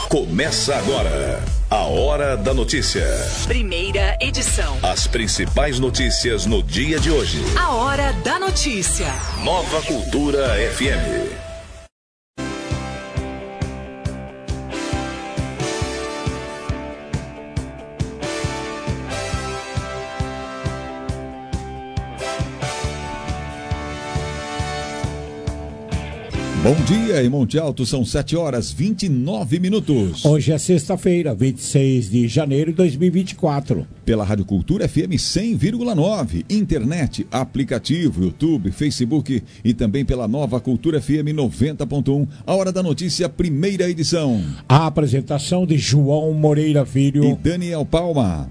Começa agora a Hora da Notícia. Primeira edição. As principais notícias no dia de hoje. A Hora da Notícia. Nova Cultura FM. Bom dia, em Monte Alto, são 7h29. Hoje é sexta-feira, 26 de janeiro de 2024. Pela Rádio Cultura FM 100,9, internet, aplicativo, YouTube, Facebook e também pela Nova Cultura FM 90.1. A Hora da Notícia, primeira edição. A apresentação de João Moreira Filho e Daniel Palma.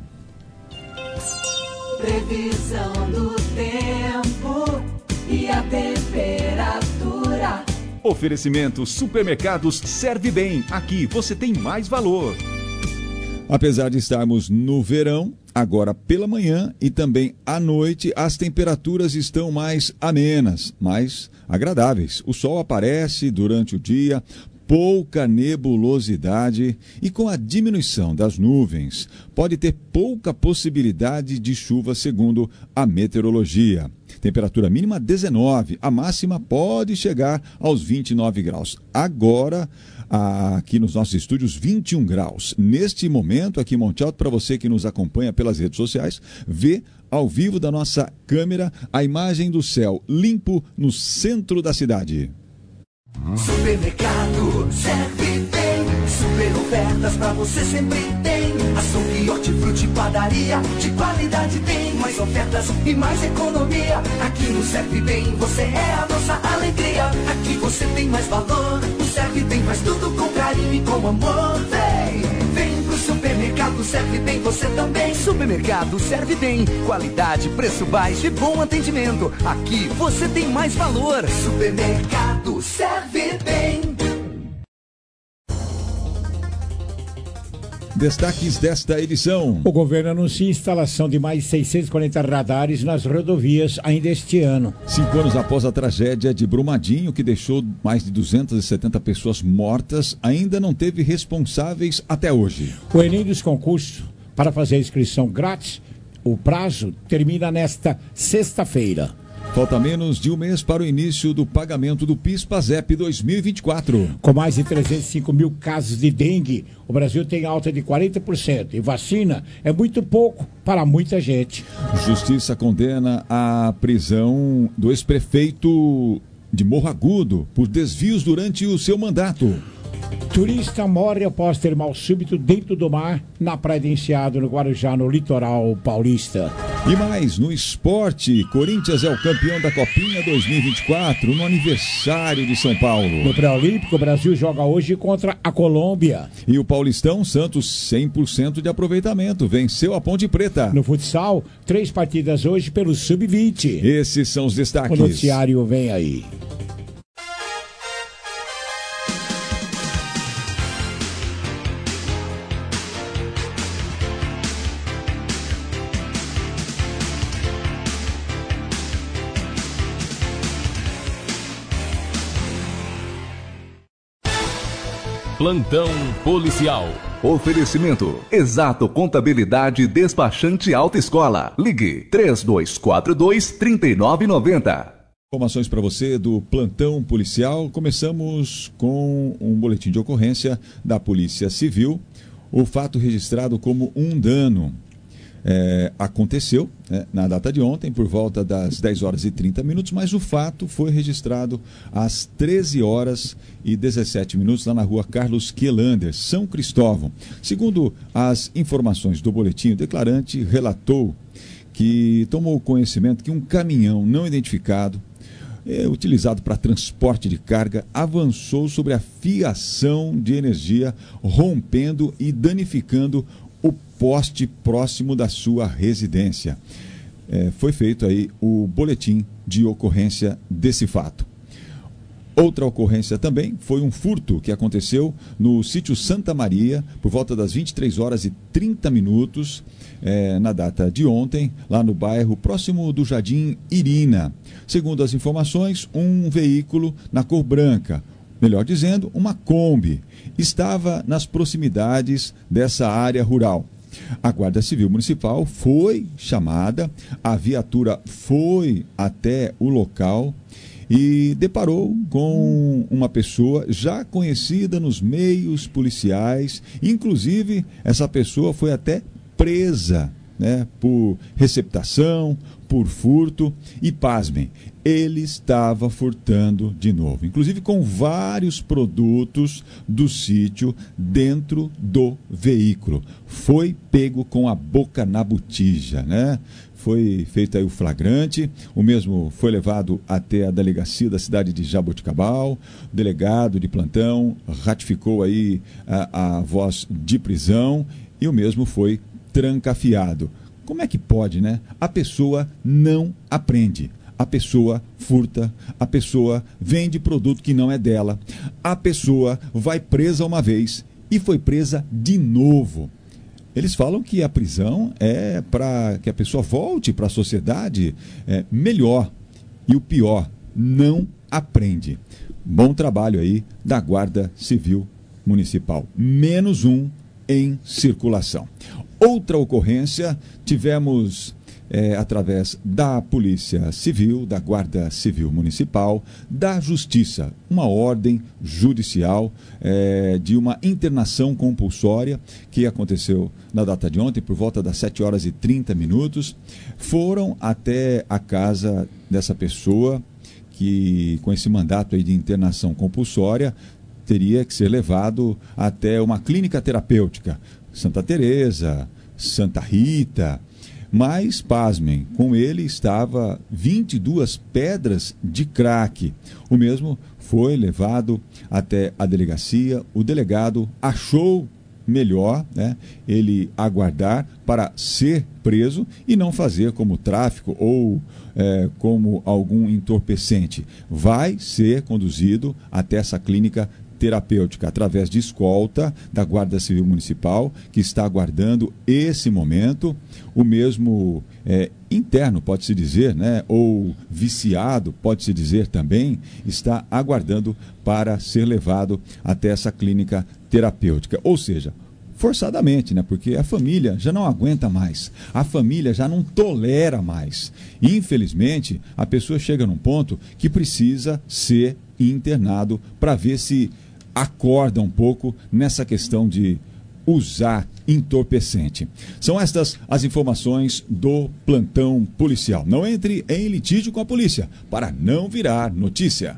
Previsão do tempo e a temperatura. Oferecimento Supermercados Serve Bem. Aqui você tem mais valor. Apesar de estarmos no verão, agora pela manhã e também à noite, as temperaturas estão mais amenas, mais agradáveis. O sol aparece durante o dia, pouca nebulosidade e com a diminuição das nuvens, pode ter pouca possibilidade de chuva segundo a meteorologia. Temperatura mínima 19, a máxima pode chegar aos 29 graus. Agora, aqui nos nossos estúdios, 21 graus. Neste momento, aqui em Monte Alto, para você que nos acompanha pelas redes sociais, vê ao vivo da nossa câmera a imagem do céu limpo no centro da cidade. Supermercado Serve Bem, super ofertas pra você sempre tem. Açougue, hortifruti, padaria, de qualidade tem. Mais ofertas e mais economia. Aqui no Serve Bem, você é a nossa alegria. Aqui você tem mais valor. O Serve Bem faz tudo com carinho e com amor. Vem pro supermercado Serve Bem, você também. Supermercado Serve Bem, qualidade, preço baixo e bom atendimento. Aqui você tem mais valor. Supermercado Serve Bem. Destaques desta edição. O governo anuncia a instalação de mais 640 radares nas rodovias ainda este ano. 5 anos após a tragédia de Brumadinho, que deixou mais de 270 pessoas mortas, ainda não teve responsáveis até hoje. O Enem dos concursos para fazer a inscrição grátis, o prazo termina nesta sexta-feira. Falta menos de um mês para o início do pagamento do PIS/PASEP 2024. Com mais de 305 mil casos de dengue, o Brasil tem alta de 40%. E vacina é muito pouco para muita gente. Justiça condena a prisão do ex-prefeito de Morro Agudo por desvios durante o seu mandato. Turista morre após ter mal súbito dentro do mar na Praia de Enseado, no Guarujá, no litoral paulista. E mais, no esporte, Corinthians é o campeão da Copinha 2024, no aniversário de São Paulo. No pré-olímpico, o Brasil joga hoje contra a Colômbia. E o Paulistão, Santos, 100% de aproveitamento, venceu a Ponte Preta. No futsal, 3 partidas hoje pelo Sub-20. Esses são os destaques. O noticiário vem aí. Plantão policial. Oferecimento Exato Contabilidade Despachante Alta Escola. Ligue 3242-3990. Informações para você do Plantão Policial. Começamos com um boletim de ocorrência da Polícia Civil. O fato registrado como um dano aconteceu na data de ontem, por volta das 10h30, mas o fato foi registrado às 13h17, lá na rua Carlos Quielander, São Cristóvão. Segundo as informações do boletim, o declarante relatou que tomou conhecimento que um caminhão não identificado, utilizado para transporte de carga, avançou sobre a fiação de energia, rompendo e danificando o poste próximo da sua residência. Foi feito aí o boletim de ocorrência desse fato. Outra ocorrência também foi um furto que aconteceu no sítio Santa Maria, por volta das 23h30, na data de ontem, lá no bairro próximo do Jardim Irina. Segundo as informações, um veículo na cor branca, melhor dizendo, uma Kombi, estava nas proximidades dessa área rural. A Guarda Civil Municipal foi chamada, a viatura foi até o local e deparou com uma pessoa já conhecida nos meios policiais. Inclusive, essa pessoa foi até presa, né, por receptação, por furto e, pasmem, ele estava furtando de novo, inclusive com vários produtos do sítio dentro do veículo. Foi pego com a boca na botija, né? Foi feito aí o flagrante, o mesmo foi levado até a delegacia da cidade de Jaboticabal, o delegado de plantão ratificou aí a voz de prisão e o mesmo foi trancafiado. Como é que pode, né? A pessoa não aprende. A pessoa furta, a pessoa vende produto que não é dela, a pessoa vai presa uma vez e foi presa de novo. Eles falam que a prisão é para que a pessoa volte para a sociedade melhor. E o pior, não aprende. Bom trabalho aí da Guarda Civil Municipal. -1 em circulação. Outra ocorrência, tivemos através da Polícia Civil, da Guarda Civil Municipal, da Justiça, uma ordem judicial de uma internação compulsória que aconteceu na data de ontem, por volta das 7h30. Foram até a casa dessa pessoa que, com esse mandato aí de internação compulsória, teria que ser levado até uma clínica terapêutica, Santa Teresa, Santa Rita, mas, pasmem, com ele estava 22 pedras de crack. O mesmo foi levado até a delegacia, o delegado achou melhor, né, ele aguardar para ser preso e não fazer como tráfico ou como algum entorpecente. Vai ser conduzido até essa clínica terapêutica através de escolta da Guarda Civil Municipal, que está aguardando esse momento. O mesmo interno, pode-se dizer, né, ou viciado, pode-se dizer também, está aguardando para ser levado até essa clínica terapêutica. Ou seja, forçadamente, né, porque a família já não aguenta mais, a família já não tolera mais. Infelizmente, a pessoa chega num ponto que precisa ser internado para ver se acorda um pouco nessa questão de usar entorpecente. São estas as informações do plantão policial. Não entre em litígio com a polícia para não virar notícia.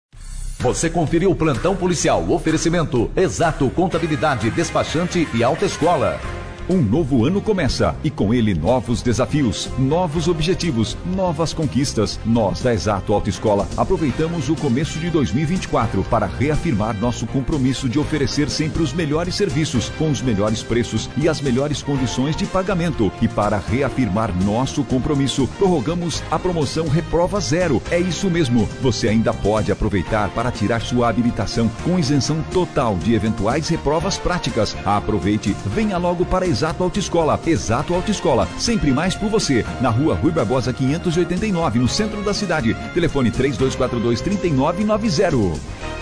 Você conferiu o plantão policial, oferecimento Exato Contabilidade, Despachante e Autoescola. Um novo ano começa e com ele novos desafios, novos objetivos, novas conquistas. Nós da Exato Autoescola aproveitamos o começo de 2024 para reafirmar nosso compromisso de oferecer sempre os melhores serviços, com os melhores preços e as melhores condições de pagamento. E para reafirmar nosso compromisso, prorrogamos a promoção Reprova Zero. É isso mesmo, você ainda pode aproveitar para tirar sua habilitação com isenção total de eventuais reprovas práticas. Aproveite, venha logo para Exato Autoescola. Exato Autoescola, sempre mais por você. Na rua Rui Barbosa 589, no centro da cidade. Telefone 3242-3990.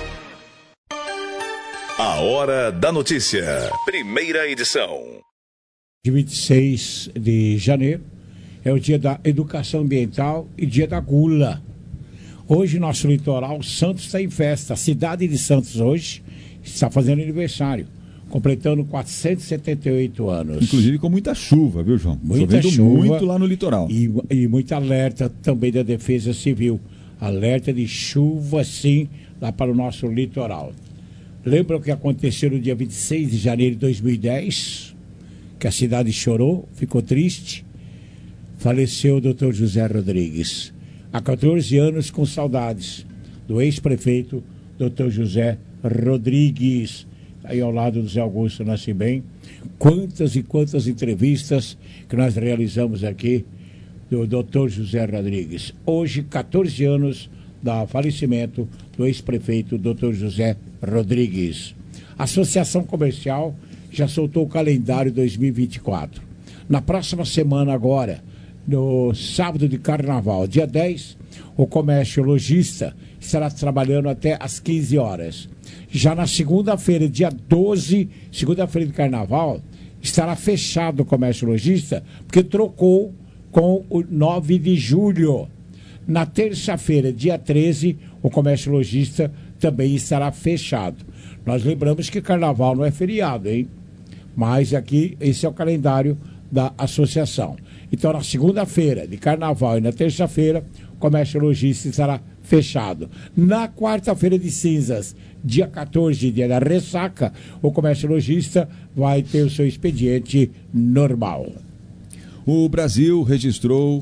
A Hora da Notícia. Primeira edição. De 26 de janeiro é o dia da educação ambiental e dia da gula. Hoje, nosso litoral, Santos está em festa. A cidade de Santos hoje está fazendo aniversário, completando 478 anos. Inclusive com muita chuva, viu, João? Muita Chovendo chuva muito lá no litoral. E muito alerta também da Defesa Civil. Alerta de chuva, sim, lá para o nosso litoral. Lembra o que aconteceu no dia 26 de janeiro de 2010? Que a cidade chorou, ficou triste. Faleceu o Dr. José Rodrigues. Há 14 anos com saudades do ex-prefeito Dr. José Rodrigues. Aí ao lado do Zé Augusto Nascimento, quantas e quantas entrevistas que nós realizamos aqui do Dr. José Rodrigues. Hoje, 14 anos do falecimento do ex-prefeito Dr. José Rodrigues. A Associação Comercial já soltou o calendário 2024. Na próxima semana agora, no sábado de carnaval, dia 10, o comércio lojista estará trabalhando até às 15 horas. Já na segunda-feira, dia 12, segunda-feira de carnaval, estará fechado o comércio lojista, porque trocou com o 9 de julho. Na terça-feira, dia 13, o comércio lojista também estará fechado. Nós lembramos que carnaval não é feriado, hein? Mas aqui, esse é o calendário da associação. Então, na segunda-feira de carnaval e na terça-feira, o comércio lojista estará fechado. Na quarta-feira de cinzas, dia 14, dia da ressaca, o comércio lojista vai ter o seu expediente normal. O Brasil registrou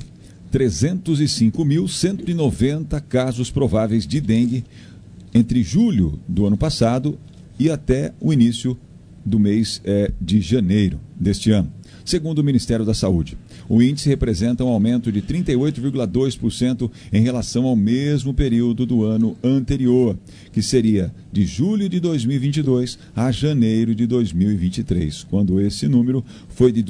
305.190 casos prováveis de dengue entre julho do ano passado e até o início do mês de janeiro deste ano, segundo o Ministério da Saúde. O índice representa um aumento de 38,2% em relação ao mesmo período do ano anterior, que seria de julho de 2022 a janeiro de 2023, quando esse número foi de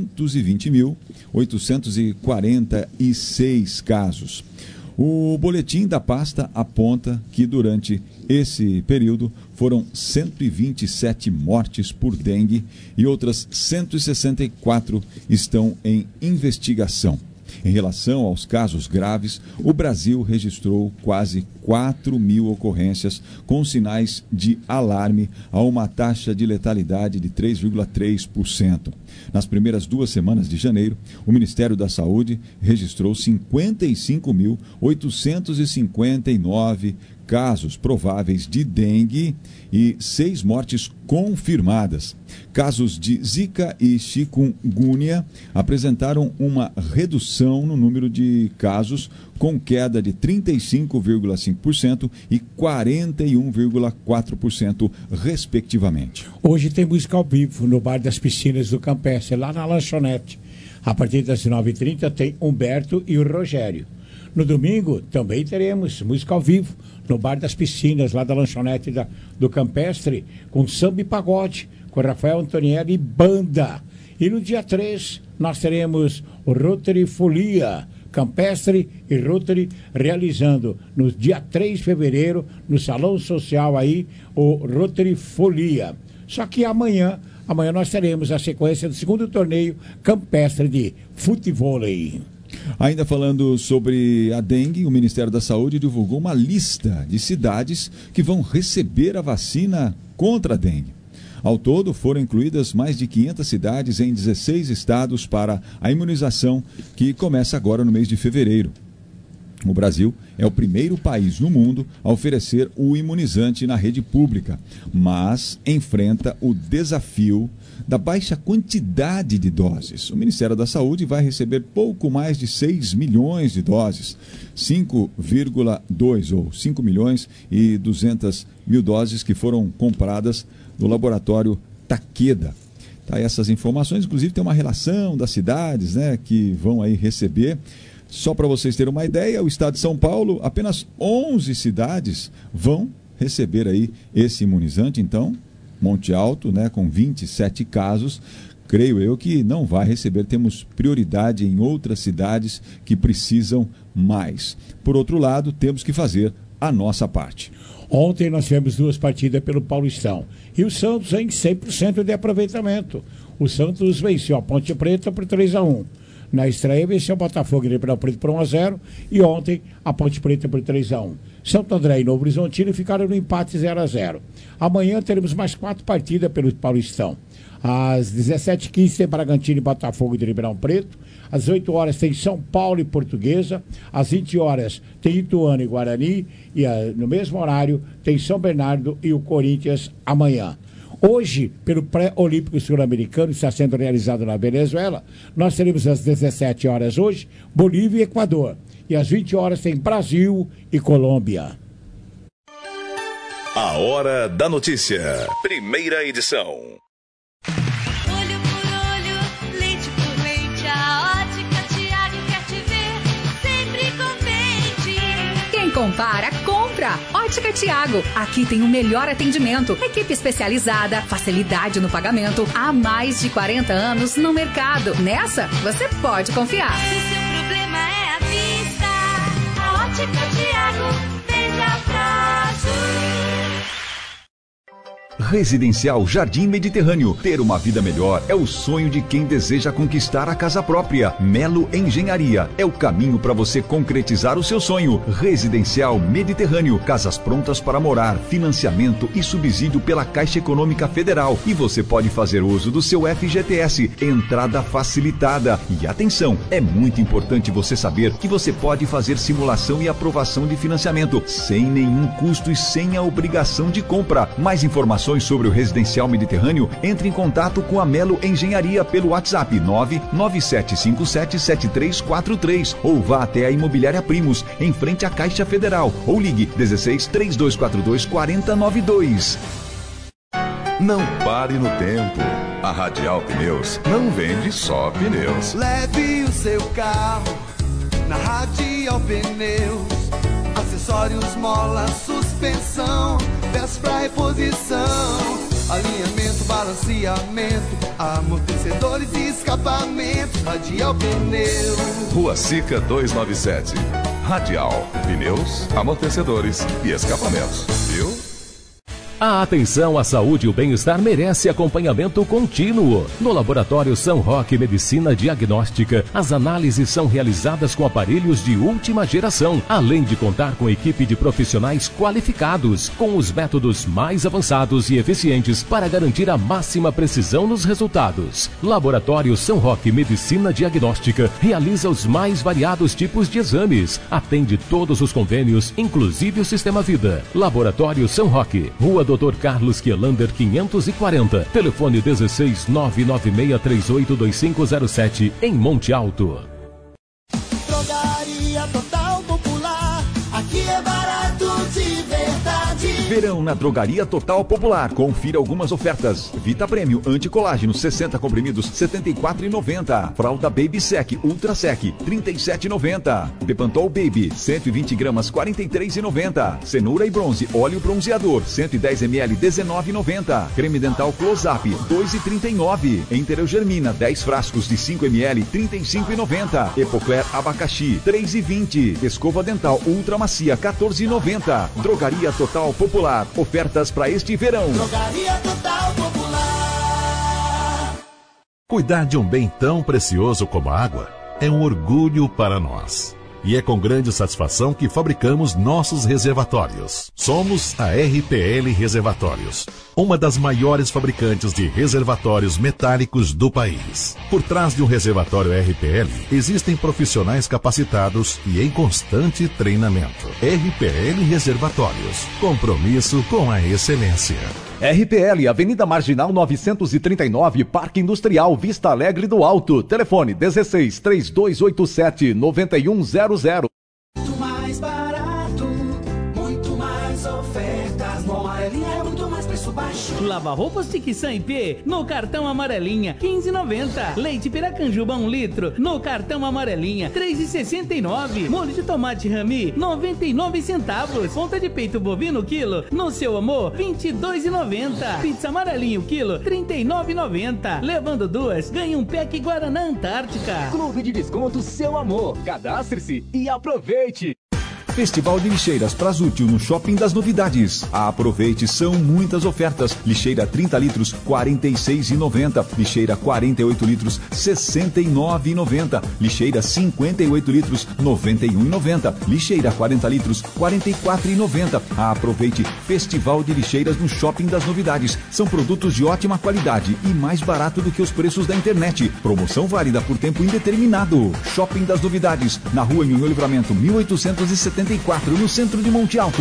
220.846 casos. O boletim da pasta aponta que durante esse período foram 127 mortes por dengue e outras 164 estão em investigação. Em relação aos casos graves, o Brasil registrou quase 4.000 ocorrências com sinais de alarme a uma taxa de letalidade de 3,3%. Nas primeiras 2 semanas de janeiro, o Ministério da Saúde registrou 55.859 casos prováveis de dengue e 6 mortes confirmadas. Casos de Zika e chikungunya apresentaram uma redução no número de casos, com queda de 35,5% e 41,4%, respectivamente. Hoje tem música ao vivo no Bar das Piscinas do Campestre, lá na lanchonete. A partir das 9h30 tem Humberto e o Rogério. No domingo também teremos música ao vivo no Bar das Piscinas, lá da lanchonete do Campestre, com samba e pagode, com Rafael Antonielli e banda. E no dia 3 nós teremos o Rotary Folia, Campestre e Rotary realizando no dia 3 de fevereiro, no Salão Social aí, o Rotary Folia. Só que amanhã nós teremos a sequência do segundo torneio campestre de futevôlei. Ainda falando sobre a dengue, o Ministério da Saúde divulgou uma lista de cidades que vão receber a vacina contra a dengue. Ao todo, foram incluídas mais de 500 cidades em 16 estados para a imunização, que começa agora no mês de fevereiro. O Brasil é o primeiro país no mundo a oferecer o imunizante na rede pública, mas enfrenta o desafio da baixa quantidade de doses. O Ministério da Saúde vai receber pouco mais de 6 milhões de doses, 5,2 ou 5 milhões e 200 mil doses que foram compradas do laboratório Takeda. Tá, essas informações, inclusive, tem uma relação das cidades, né, que vão aí receber. Só para vocês terem uma ideia, o estado de São Paulo, apenas 11 cidades vão receber aí esse imunizante. Então, Monte Alto, né, com 27 casos, creio eu que não vai receber. Temos prioridade em outras cidades que precisam mais. Por outro lado, temos que fazer a nossa parte. Ontem nós tivemos 2 partidas pelo Paulistão. E o Santos em 100% de aproveitamento. O Santos venceu a Ponte Preta por 3-1. Na estreia venceu o Botafogo em Ribeirão Preto por 1-0. E ontem a Ponte Preta por 3-1. Santo André e Novo Horizontino ficaram no empate 0-0. Amanhã teremos mais 4 partidas pelo Paulistão. Às 17h15 tem Bragantino e Botafogo de Ribeirão Preto. Às 8 horas tem São Paulo e Portuguesa. Às 20 horas tem Ituano e Guarani. E no mesmo horário tem São Bernardo e o Corinthians amanhã. Hoje, pelo pré-olímpico sul-americano, está sendo realizado na Venezuela, nós teremos às 17 horas hoje Bolívia e Equador. E às 20 horas tem Brasil e Colômbia. A Hora da Notícia. Primeira edição. Olho por olho, leite por leite, a Ótica Tiago quer te ver sempre contente. Quem compara, compra. Ótica Tiago. Aqui tem o melhor atendimento, equipe especializada, facilidade no pagamento, há mais de 40 anos no mercado. Nessa, você pode confiar. Se o seu problema é a vista, a Ótica Tiago fez a Residencial Jardim Mediterrâneo. Ter uma vida melhor é o sonho de quem deseja conquistar a casa própria. Melo Engenharia é o caminho para você concretizar o seu sonho. Residencial Mediterrâneo. Casas prontas para morar, financiamento e subsídio pela Caixa Econômica Federal. E você pode fazer uso do seu FGTS. Entrada facilitada. E atenção, é muito importante você saber que você pode fazer simulação e aprovação de financiamento sem nenhum custo e sem a obrigação de compra. Mais informações sobre o Residencial Mediterrâneo, entre em contato com a Melo Engenharia pelo WhatsApp 997577343 ou vá até a Imobiliária Primos, em frente à Caixa Federal, ou ligue 16 3242 4092. Não pare no tempo. A Radial Pneus não vende só pneus. Leve o seu carro na Radial Pneus. Acessórios, mola, suspensão, peças pra reposição, alinhamento, balanceamento, amortecedores e escapamentos. Radial Pneus. Rua Sica 297. Radial Pneus, amortecedores e escapamentos. Viu? A atenção à saúde e o bem-estar merece acompanhamento contínuo. No Laboratório São Roque Medicina Diagnóstica, as análises são realizadas com aparelhos de última geração, além de contar com equipe de profissionais qualificados, com os métodos mais avançados e eficientes para garantir a máxima precisão nos resultados. Laboratório São Roque Medicina Diagnóstica realiza os mais variados tipos de exames, atende todos os convênios, inclusive o Sistema Vida. Laboratório São Roque, Rua Dr. Carlos Quielander 540, telefone 16 996382507, em Monte Alto. Drogaria Total Popular, aqui é barato de verdade. Verão na Drogaria Total Popular. Confira algumas ofertas. Vita Prêmio Anticolágeno 60 comprimidos R$ 74,90. Fralda Baby Sec Ultra Sec R$ 37,90. Bepantol Baby 120 gramas R$ 43,90. Cenoura e bronze óleo bronzeador 110 ml R$ 19,90. Creme dental Close Up R$ 2,39. Enterogermina 10 frascos de 5 ml R$ 35,90. Epocler abacaxi R$ 3,20. Escova dental Ultra Macia R$ 14,90. Drogaria Total Popular. Ofertas para este verão. Drogaria Total Popular. Cuidar de um bem tão precioso como a água é um orgulho para nós. E é com grande satisfação que fabricamos nossos reservatórios. Somos a RPL Reservatórios, uma das maiores fabricantes de reservatórios metálicos do país. Por trás de um reservatório RPL, existem profissionais capacitados e em constante treinamento. RPL Reservatórios, compromisso com a excelência. RPL, Avenida Marginal 939, Parque Industrial Vista Alegre do Alto. Telefone 16 3287 9100. Muito mais barato, muito mais ofertas. No Amarelinha é muito mais preço baixo. Lava-roupas Tiquisã IP no cartão Amarelinha, R$15,90. Leite Piracanjuba 1 litro no cartão Amarelinha, R$3,69. Molho de tomate Rami, 99 centavos. Ponta de peito bovino quilo, no Seu Amor, R$22,90. Pizza Amarelinho quilo, R$39,90. Levando duas, ganha um pack Guaraná Antártica. Clube de Descontos Seu Amor. Cadastre-se e aproveite. Festival de Lixeiras Prazútil no Shopping das Novidades. Aproveite, são muitas ofertas. Lixeira 30 litros, R$ 46,90. Lixeira 48 litros, R$ 69,90. Lixeira 58 litros, R$ 91,90. Lixeira 40 litros, R$ 44,90. Aproveite, Festival de Lixeiras no Shopping das Novidades. São produtos de ótima qualidade e mais barato do que os preços da internet. Promoção válida por tempo indeterminado. Shopping das Novidades, na Rua Nhonhô Livramento, 1874, no centro de Monte Alto.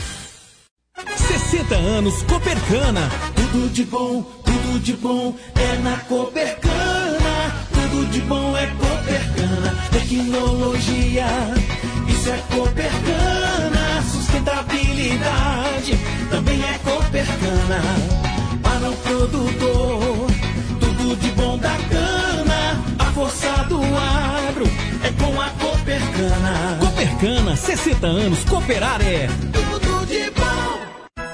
60 anos Copercana. Tudo de bom é na Copercana. Tudo de bom é Copercana. Tecnologia, isso é Copercana. Sustentabilidade, também é Copercana. Para o produtor, tudo de bom da cana. A força do agro é com a Copercana. Copercana, 60 anos, cooperar é tudo de bom.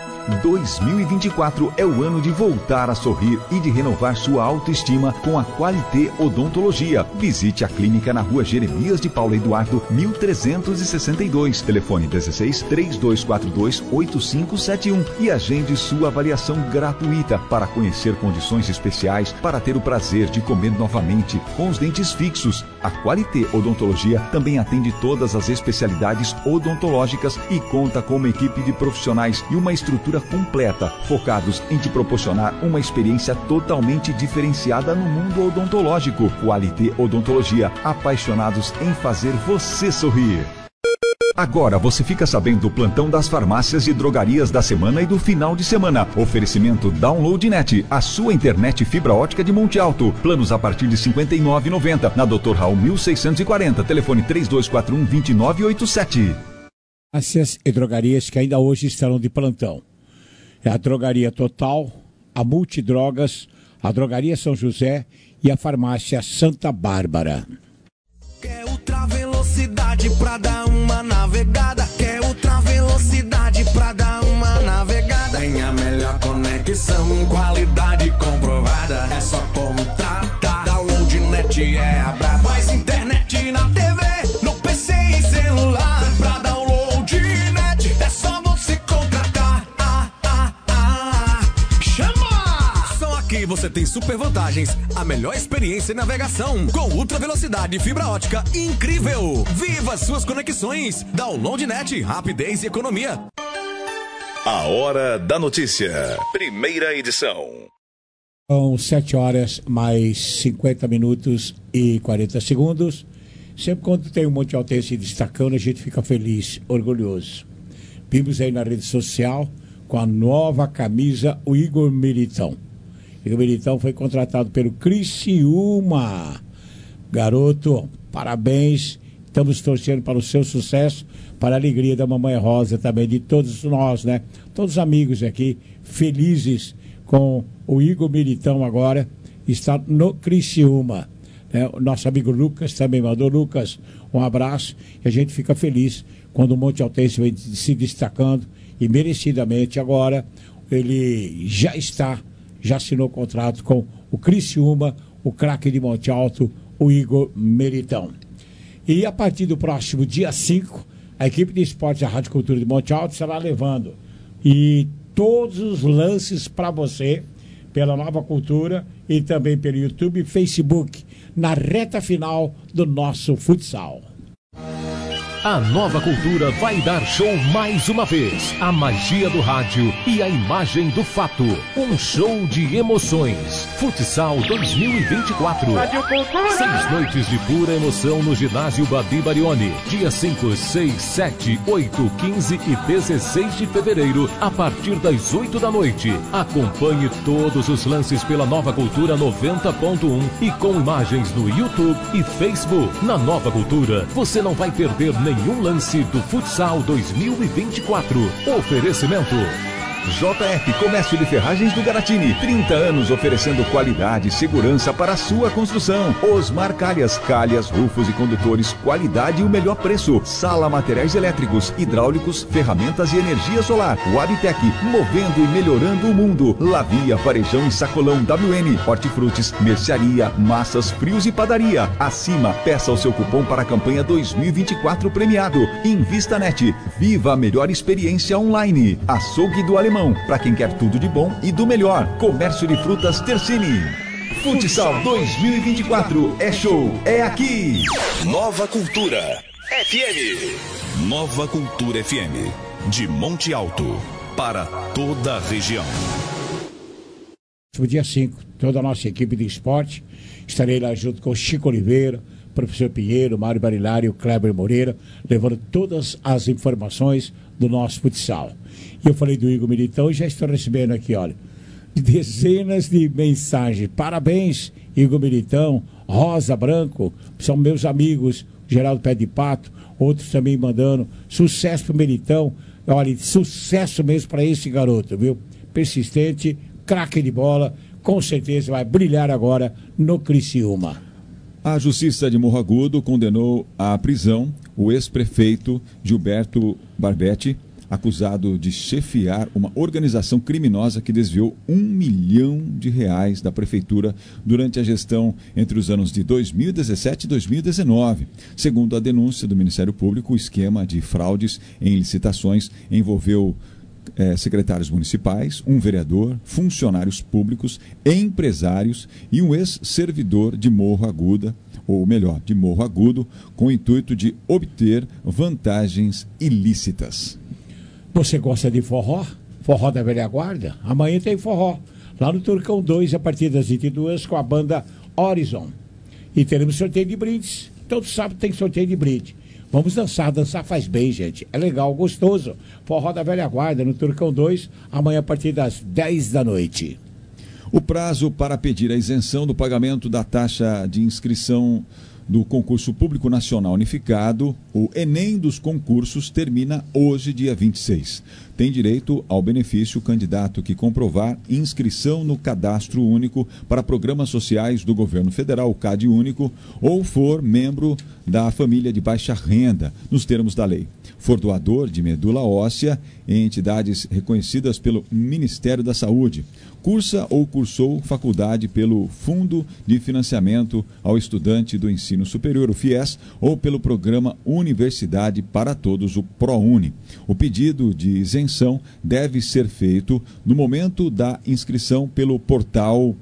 2024 é o ano de voltar a sorrir e de renovar sua autoestima com a Qualité Odontologia. Visite a clínica na rua Jeremias de Paulo Eduardo, 1362. Telefone 16 3242 8571 e agende sua avaliação gratuita para conhecer condições especiais para ter o prazer de comer novamente com os dentes fixos. A Qualité Odontologia também atende todas as especialidades odontológicas e conta com uma equipe de profissionais e uma estrutura completa, focados em te proporcionar uma experiência totalmente diferenciada no mundo odontológico. Qualité Odontologia, apaixonados em fazer você sorrir. Agora você fica sabendo do plantão das farmácias e drogarias da semana e do final de semana. Oferecimento DownloadNet, a sua internet fibra ótica de Monte Alto. Planos a partir de R$ 59,90. Na Dr. Raul 1640, telefone 3241-2987. Farmácias e drogarias que ainda hoje estarão de plantão. É a Drogaria Total, a Multidrogas, a Drogaria São José e a Farmácia Santa Bárbara. Quer ultra velocidade pra dar uma navegada? Quer ultra velocidade pra dar uma navegada? Tem a melhor conexão, qualidade comprovada. É só contratar. DownloadNet é a braba. Mais internet na TV, no PC e celular. Pra DownloadNet é só você contratar. Chama! Só aqui você tem super vantagens, a melhor experiência em navegação, com ultra velocidade e fibra ótica incrível. Viva suas conexões. DownloadNet, rapidez e economia. A Hora da Notícia, primeira edição. São 7 horas mais 50 minutos e 40 segundos. Sempre quando tem um Monte Altense se destacando, a gente fica feliz, orgulhoso. Vimos aí na rede social com a nova camisa o Igor Militão. Igor Militão foi contratado pelo Criciúma. Garoto, parabéns. Estamos torcendo para o seu sucesso, para a alegria da Mamãe Rosa também, de todos nós, né? Todos os amigos aqui, felizes com o Igor Militão agora, está no Criciúma. O nosso amigo Lucas também mandou. Lucas, um abraço, e a gente fica feliz quando o Monte Altense vem se destacando, e merecidamente agora ele já assinou contrato com o Criciúma, o craque de Monte Alto, o Igor Militão. E a partir do próximo dia 5, a equipe de esportes da Rádio Cultura de Monte Alto estará levando e todos os lances para você pela Nova Cultura e também pelo YouTube e Facebook na reta final do nosso futsal. A Nova Cultura vai dar show mais uma vez. A magia do rádio e a imagem do fato. Um show de emoções. Futsal 2024. Rádio Cultura. 6 noites de pura emoção no ginásio Babi Barioni. Dia 5, 6, 7, 8, 15 e 16 de fevereiro, a partir das 8 da noite. Acompanhe todos os lances pela Nova Cultura 90.1 e com imagens no YouTube e Facebook. Na Nova Cultura, você não vai perder nenhum lance do Futsal 2024. Oferecimento JF Comércio de Ferragens do Garatini, 30 anos oferecendo qualidade e segurança para a sua construção. Osmar Calhas, rufos e condutores, qualidade e o melhor preço. Sala Materiais Elétricos, Hidráulicos, Ferramentas e Energia Solar. Wabtec, movendo e melhorando o mundo. Lavia, Varejão e Sacolão WM, Hortifrutis, Mercearia, Massas, Frios e Padaria. Acima, peça o seu cupom para a campanha 2024 premiado. InvistaNet, viva a melhor experiência online. Açougue do Alemão, para quem quer tudo de bom e do melhor. Comércio de Frutas Tercini. Futsal 2024 é show, é aqui. Nova Cultura FM. Nova Cultura FM, de Monte Alto, para toda a região. No dia 5, toda a nossa equipe de esporte, estarei lá junto com o Chico Oliveira, professor Pinheiro, Mário Barilário, Kleber Moreira, levando todas as informações do nosso futsal. E eu falei do Igor Militão e já estou recebendo aqui, olha, dezenas de mensagens. Parabéns, Igor Militão, Rosa Branco, são meus amigos, Geraldo Pé de Pato, outros também mandando sucesso pro Militão. Olha, sucesso mesmo para esse garoto, viu? Persistente, craque de bola, com certeza vai brilhar agora no Criciúma. A Justiça de Morro Agudo condenou à prisão o ex-prefeito Gilberto Barbetti, acusado de chefiar uma organização criminosa que desviou R$ 1 milhão da prefeitura durante a gestão entre os anos de 2017 e 2019. Segundo a denúncia do Ministério Público, o esquema de fraudes em licitações envolveu secretários municipais, um vereador, funcionários públicos, empresários e um ex-servidor de Morro Agudo, com o intuito de obter vantagens ilícitas. Você gosta de forró? Forró da velha guarda? Amanhã tem forró, lá no Turcão 2, a partir das 22, com a banda Horizon. E teremos sorteio de brindes. Todo sábado tem sorteio de brinde. Vamos dançar faz bem, gente. É legal, gostoso. Forró da velha guarda, no Turcão 2, amanhã a partir das 10 da noite. O prazo para pedir a isenção do pagamento da taxa de inscrição do Concurso Público Nacional Unificado, o Enem dos concursos, termina hoje, dia 26. Tem direito ao benefício o candidato que comprovar inscrição no Cadastro Único para Programas Sociais do Governo Federal, o CAD Único, ou for membro da família de baixa renda, nos termos da lei. For doador de medula óssea em entidades reconhecidas pelo Ministério da Saúde. Cursa ou cursou faculdade pelo Fundo de Financiamento ao Estudante do Ensino Superior, o FIES, ou pelo programa Universidade para Todos, o ProUni. O pedido de isenção deve ser feito no momento da inscrição pelo portal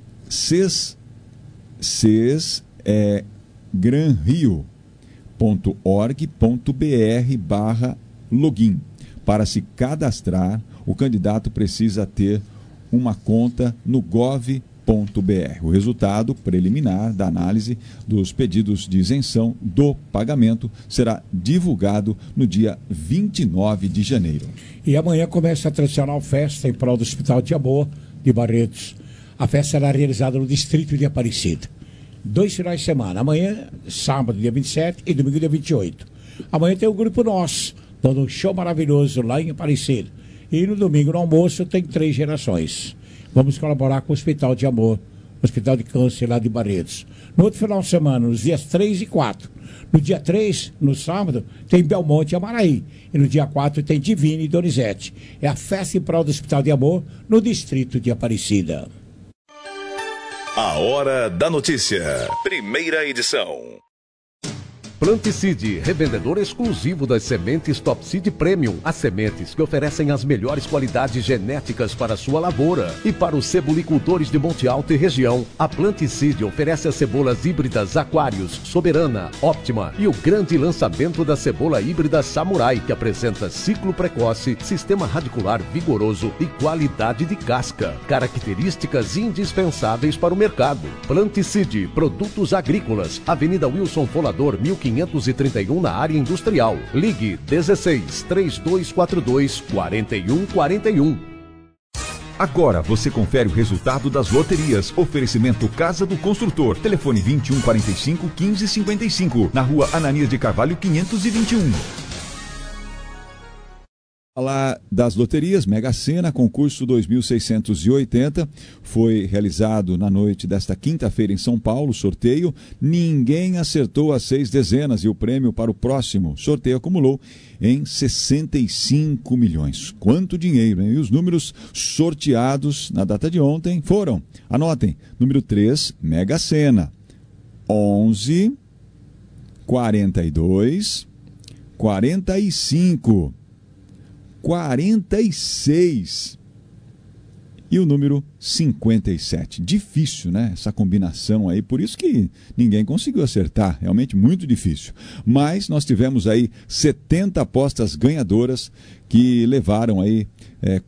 granrio.org.br/login. Para se cadastrar, o candidato precisa ter uma conta no gov.br. O resultado preliminar da análise dos pedidos de isenção do pagamento será divulgado no dia 29 de janeiro. E amanhã começa a tradicional festa em prol do Hospital de Amor de Barretos. A festa será realizada no distrito de Aparecida. 2 finais de semana. Amanhã, sábado, dia 27 e domingo, dia 28. Amanhã tem o Grupo Nós, dando um show maravilhoso lá em Aparecida. E no domingo, no almoço, tem 3 gerações. Vamos colaborar com o Hospital de Amor, Hospital de Câncer lá de Barretos. No outro final de semana, nos dias 3 e 4. No dia 3, no sábado, tem Belmonte e Amaraí. E no dia 4 tem Divina e Donizete. É a festa em prol do Hospital de Amor no distrito de Aparecida. A Hora da Notícia. Primeira edição. Planticide, revendedor exclusivo das sementes Top Seed Premium. As sementes que oferecem as melhores qualidades genéticas para a sua lavoura. E para os cebolicultores de Monte Alto e região, a Planticide oferece as cebolas híbridas Aquários, Soberana, Óptima e o grande lançamento da cebola híbrida Samurai, que apresenta ciclo precoce, sistema radicular vigoroso e qualidade de casca. Características indispensáveis para o mercado. Planticide, produtos agrícolas, Avenida Wilson Folador, 1531 na área industrial. Ligue 16 3242 4141. Agora você confere o resultado das loterias. Oferecimento Casa do Construtor. Telefone 2145 1555. Na rua Ananias de Carvalho 521. Falar das loterias, Mega Sena, concurso 2680, foi realizado na noite desta quinta-feira em São Paulo, sorteio. Ninguém acertou as 6 dezenas e o prêmio para o próximo sorteio acumulou em 65 milhões. Quanto dinheiro, hein? E os números sorteados na data de ontem foram, anotem, número 3, Mega Sena, 11, 42, 45, 46 e o número 57. Difícil, né? Essa combinação aí, por isso que ninguém conseguiu acertar, realmente muito difícil. Mas nós tivemos aí 70 apostas ganhadoras que levaram aí R$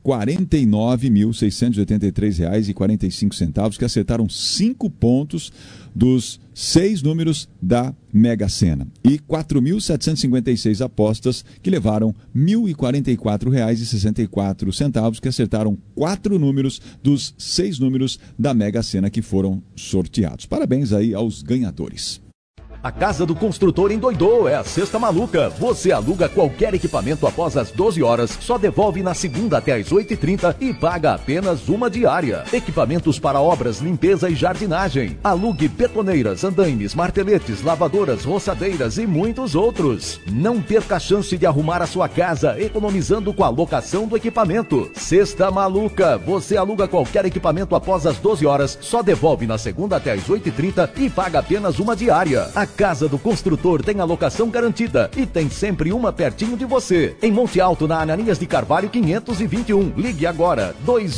49.683,45, que acertaram 5 pontos dos 6 números da Mega Sena. E 4.756 apostas que levaram R$ 1.044,64, que acertaram 4 números dos 6 números da Mega Sena que foram sorteados. Parabéns aí aos ganhadores. A Casa do Construtor endoidou, é a Sexta Maluca. Você aluga qualquer equipamento após as 12 horas, só devolve na segunda até as 8h30 e paga apenas uma diária. Equipamentos para obras, limpeza e jardinagem. Alugue betoneiras, andaimes, marteletes, lavadoras, roçadeiras e muitos outros. Não perca a chance de arrumar a sua casa, economizando com a locação do equipamento. Sexta Maluca. Você aluga qualquer equipamento após as 12 horas, só devolve na segunda até as 8h30 e paga apenas uma diária. A Casa do Construtor tem a locação garantida e tem sempre uma pertinho de você. Em Monte Alto, na Ananias de Carvalho 521. Ligue agora,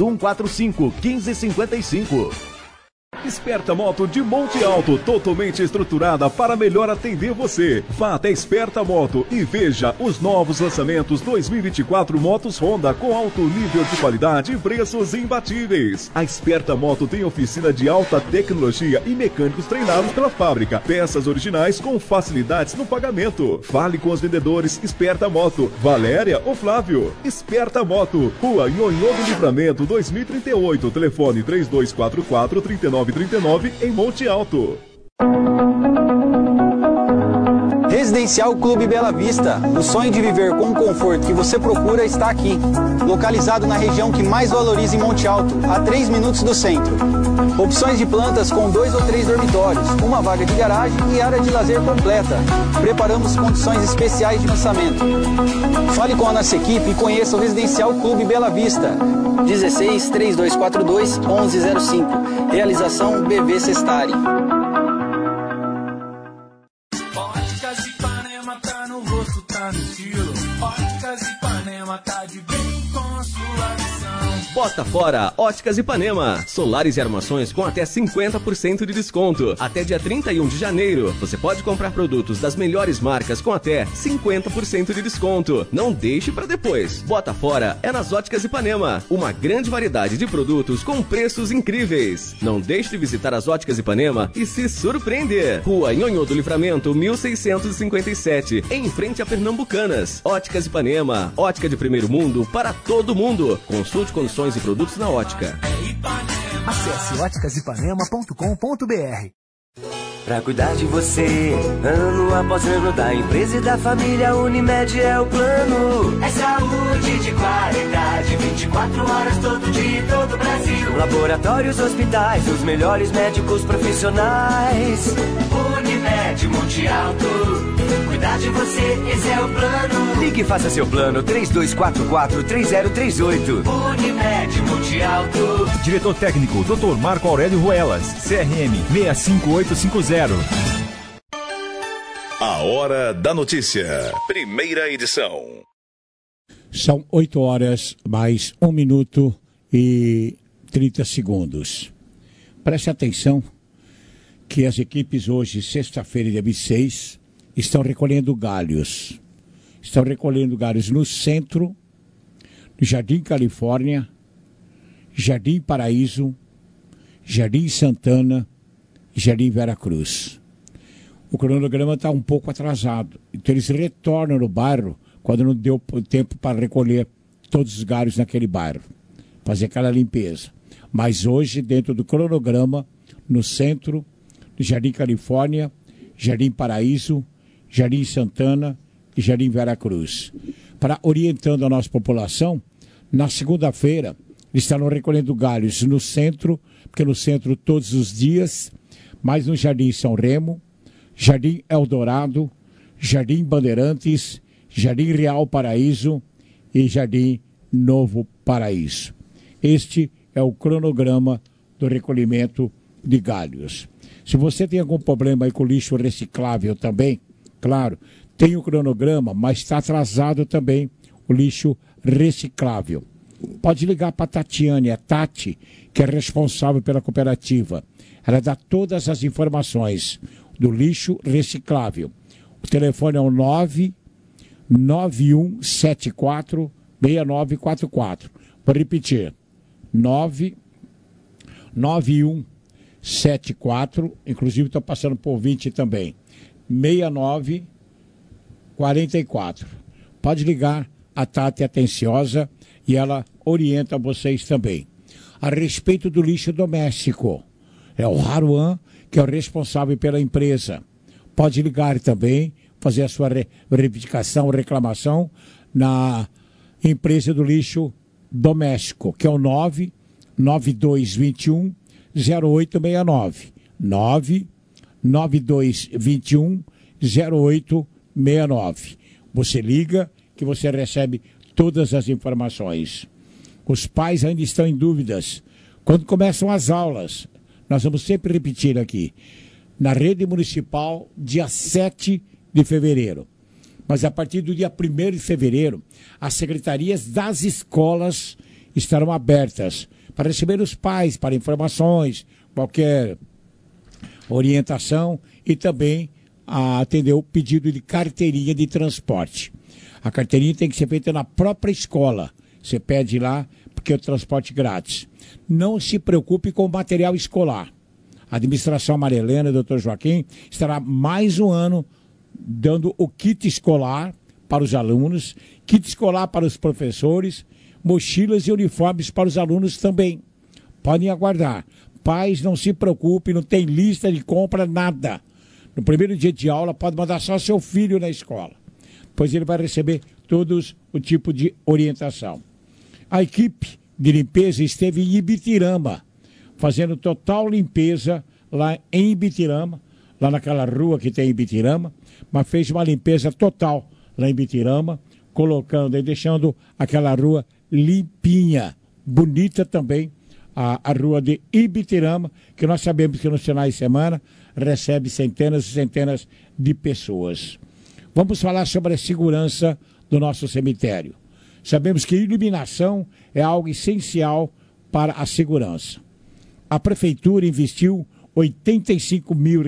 2145-1555. Esperta Moto de Monte Alto, totalmente estruturada para melhor atender você. Vá até Esperta Moto e veja os novos lançamentos 2024 motos Honda com alto nível de qualidade e preços imbatíveis. A Esperta Moto tem oficina de alta tecnologia e mecânicos treinados pela fábrica. Peças originais com facilidades no pagamento. Fale com os vendedores Esperta Moto, Valéria ou Flávio. Esperta Moto, Rua Nhonhô do Livramento 2038, telefone 3244-3939 em Monte Alto. Residencial Clube Bela Vista. O sonho de viver com o conforto que você procura está aqui. Localizado na região que mais valoriza em Monte Alto, a 3 minutos do centro. Opções de plantas com 2 ou 3 dormitórios, uma vaga de garagem e área de lazer completa. Preparamos condições especiais de lançamento. Fale com a nossa equipe e conheça o Residencial Clube Bela Vista. 16-3242-1105. Realização BV Sestari. Óticas Ipanema tá no rosto, tá no estilo. Óticas Ipanema tá de bem com sua visão. Bota fora Óticas Ipanema. Solares e armações com até 50% de desconto. Até dia 31 de janeiro. Você pode comprar produtos das melhores marcas com até 50% de desconto. Não deixe para depois. Bota fora é nas Óticas Ipanema. Uma grande variedade de produtos com preços incríveis. Não deixe de visitar as Óticas Ipanema e se surpreender. Rua Nhonhô do Livramento, 1657. Em frente a Pernambucanas. Óticas Ipanema. Ótica de primeiro mundo para todo mundo. Consulte condições e produtos na ótica. Acesse óticasipanema.com.br. Pra cuidar de você, ano após ano, da empresa e da família, Unimed é o plano. É saúde de qualidade, 24 horas todo dia em todo o Brasil. Laboratórios, hospitais, os melhores médicos profissionais. Unimed Monte Alto, cuidar de você, esse é o plano. Ligue e faça seu plano, 3244-3038. Unimed Monte Alto. Diretor técnico, Dr. Marco Aurélio Ruelas, CRM 65850. A Hora da Notícia, primeira edição. São 8 horas mais 1 minuto e 30 segundos. Preste atenção que as equipes hoje, sexta-feira, dia 26, estão recolhendo galhos. Estão recolhendo galhos no centro, no Jardim Califórnia, Jardim Paraíso, Jardim Santana e Jardim Veracruz. O cronograma está um pouco atrasado, então eles retornam no bairro quando não deu tempo para recolher todos os galhos naquele bairro, fazer aquela limpeza. Mas hoje, dentro do cronograma, no centro, no Jardim Califórnia, Jardim Paraíso, Jardim Santana e Jardim Veracruz. Para orientando a nossa população, na segunda-feira, eles estarão recolhendo galhos no centro, porque no centro todos os dias, mas no Jardim São Remo, Jardim Eldorado, Jardim Bandeirantes, Jardim Real Paraíso e Jardim Novo Paraíso. Este é o cronograma do recolhimento de galhos. Se você tem algum problema aí com lixo reciclável também, claro, tem o cronograma, mas está atrasado também o lixo reciclável. Pode ligar para a Tatiane, a Tati, que é responsável pela cooperativa. Ela dá todas as informações do lixo reciclável. O telefone é o 99174-6944. Vou repetir. 99174, inclusive estou passando por 20 também. 6944. Pode ligar, a Tati é atenciosa e ela orienta vocês também. A respeito do lixo doméstico, é o Haruan que é o responsável pela empresa. pode ligar também, fazer a sua verificação, reclamação na empresa do lixo doméstico, que é o 99221 0869. 99221 0869. Você liga que você recebe todas as informações. Os pais ainda estão em dúvidas. Quando começam as aulas, nós vamos sempre repetir aqui, na rede municipal, dia 7 de fevereiro. Mas a partir do dia 1º de fevereiro, as secretarias das escolas estarão abertas para receber os pais, para informações, qualquer orientação e também atender o pedido de carteirinha de transporte. A carteirinha tem que ser feita na própria escola. Você pede lá, porque é o transporte grátis. Não se preocupe com o material escolar. A administração Maria Helena, Dr. Joaquim, estará mais um ano dando o kit escolar para os alunos, kit escolar para os professores, mochilas e uniformes para os alunos também. Podem aguardar. Pais, não se preocupem, não tem lista de compra, nada. No primeiro dia de aula, pode mandar só seu filho na escola. Pois ele vai receber todos o tipo de orientação. A equipe de limpeza esteve em Ibitirama, fazendo total limpeza lá em Ibitirama, lá naquela rua que tem em Ibitirama, mas fez uma limpeza total lá em Ibitirama, colocando e deixando aquela rua limpinha, bonita também, a rua de Ibitirama, que nós sabemos que nos finais de semana recebe centenas e centenas de pessoas. Vamos falar sobre a segurança do nosso cemitério. Sabemos que iluminação é algo essencial para a segurança. A prefeitura investiu R$85 mil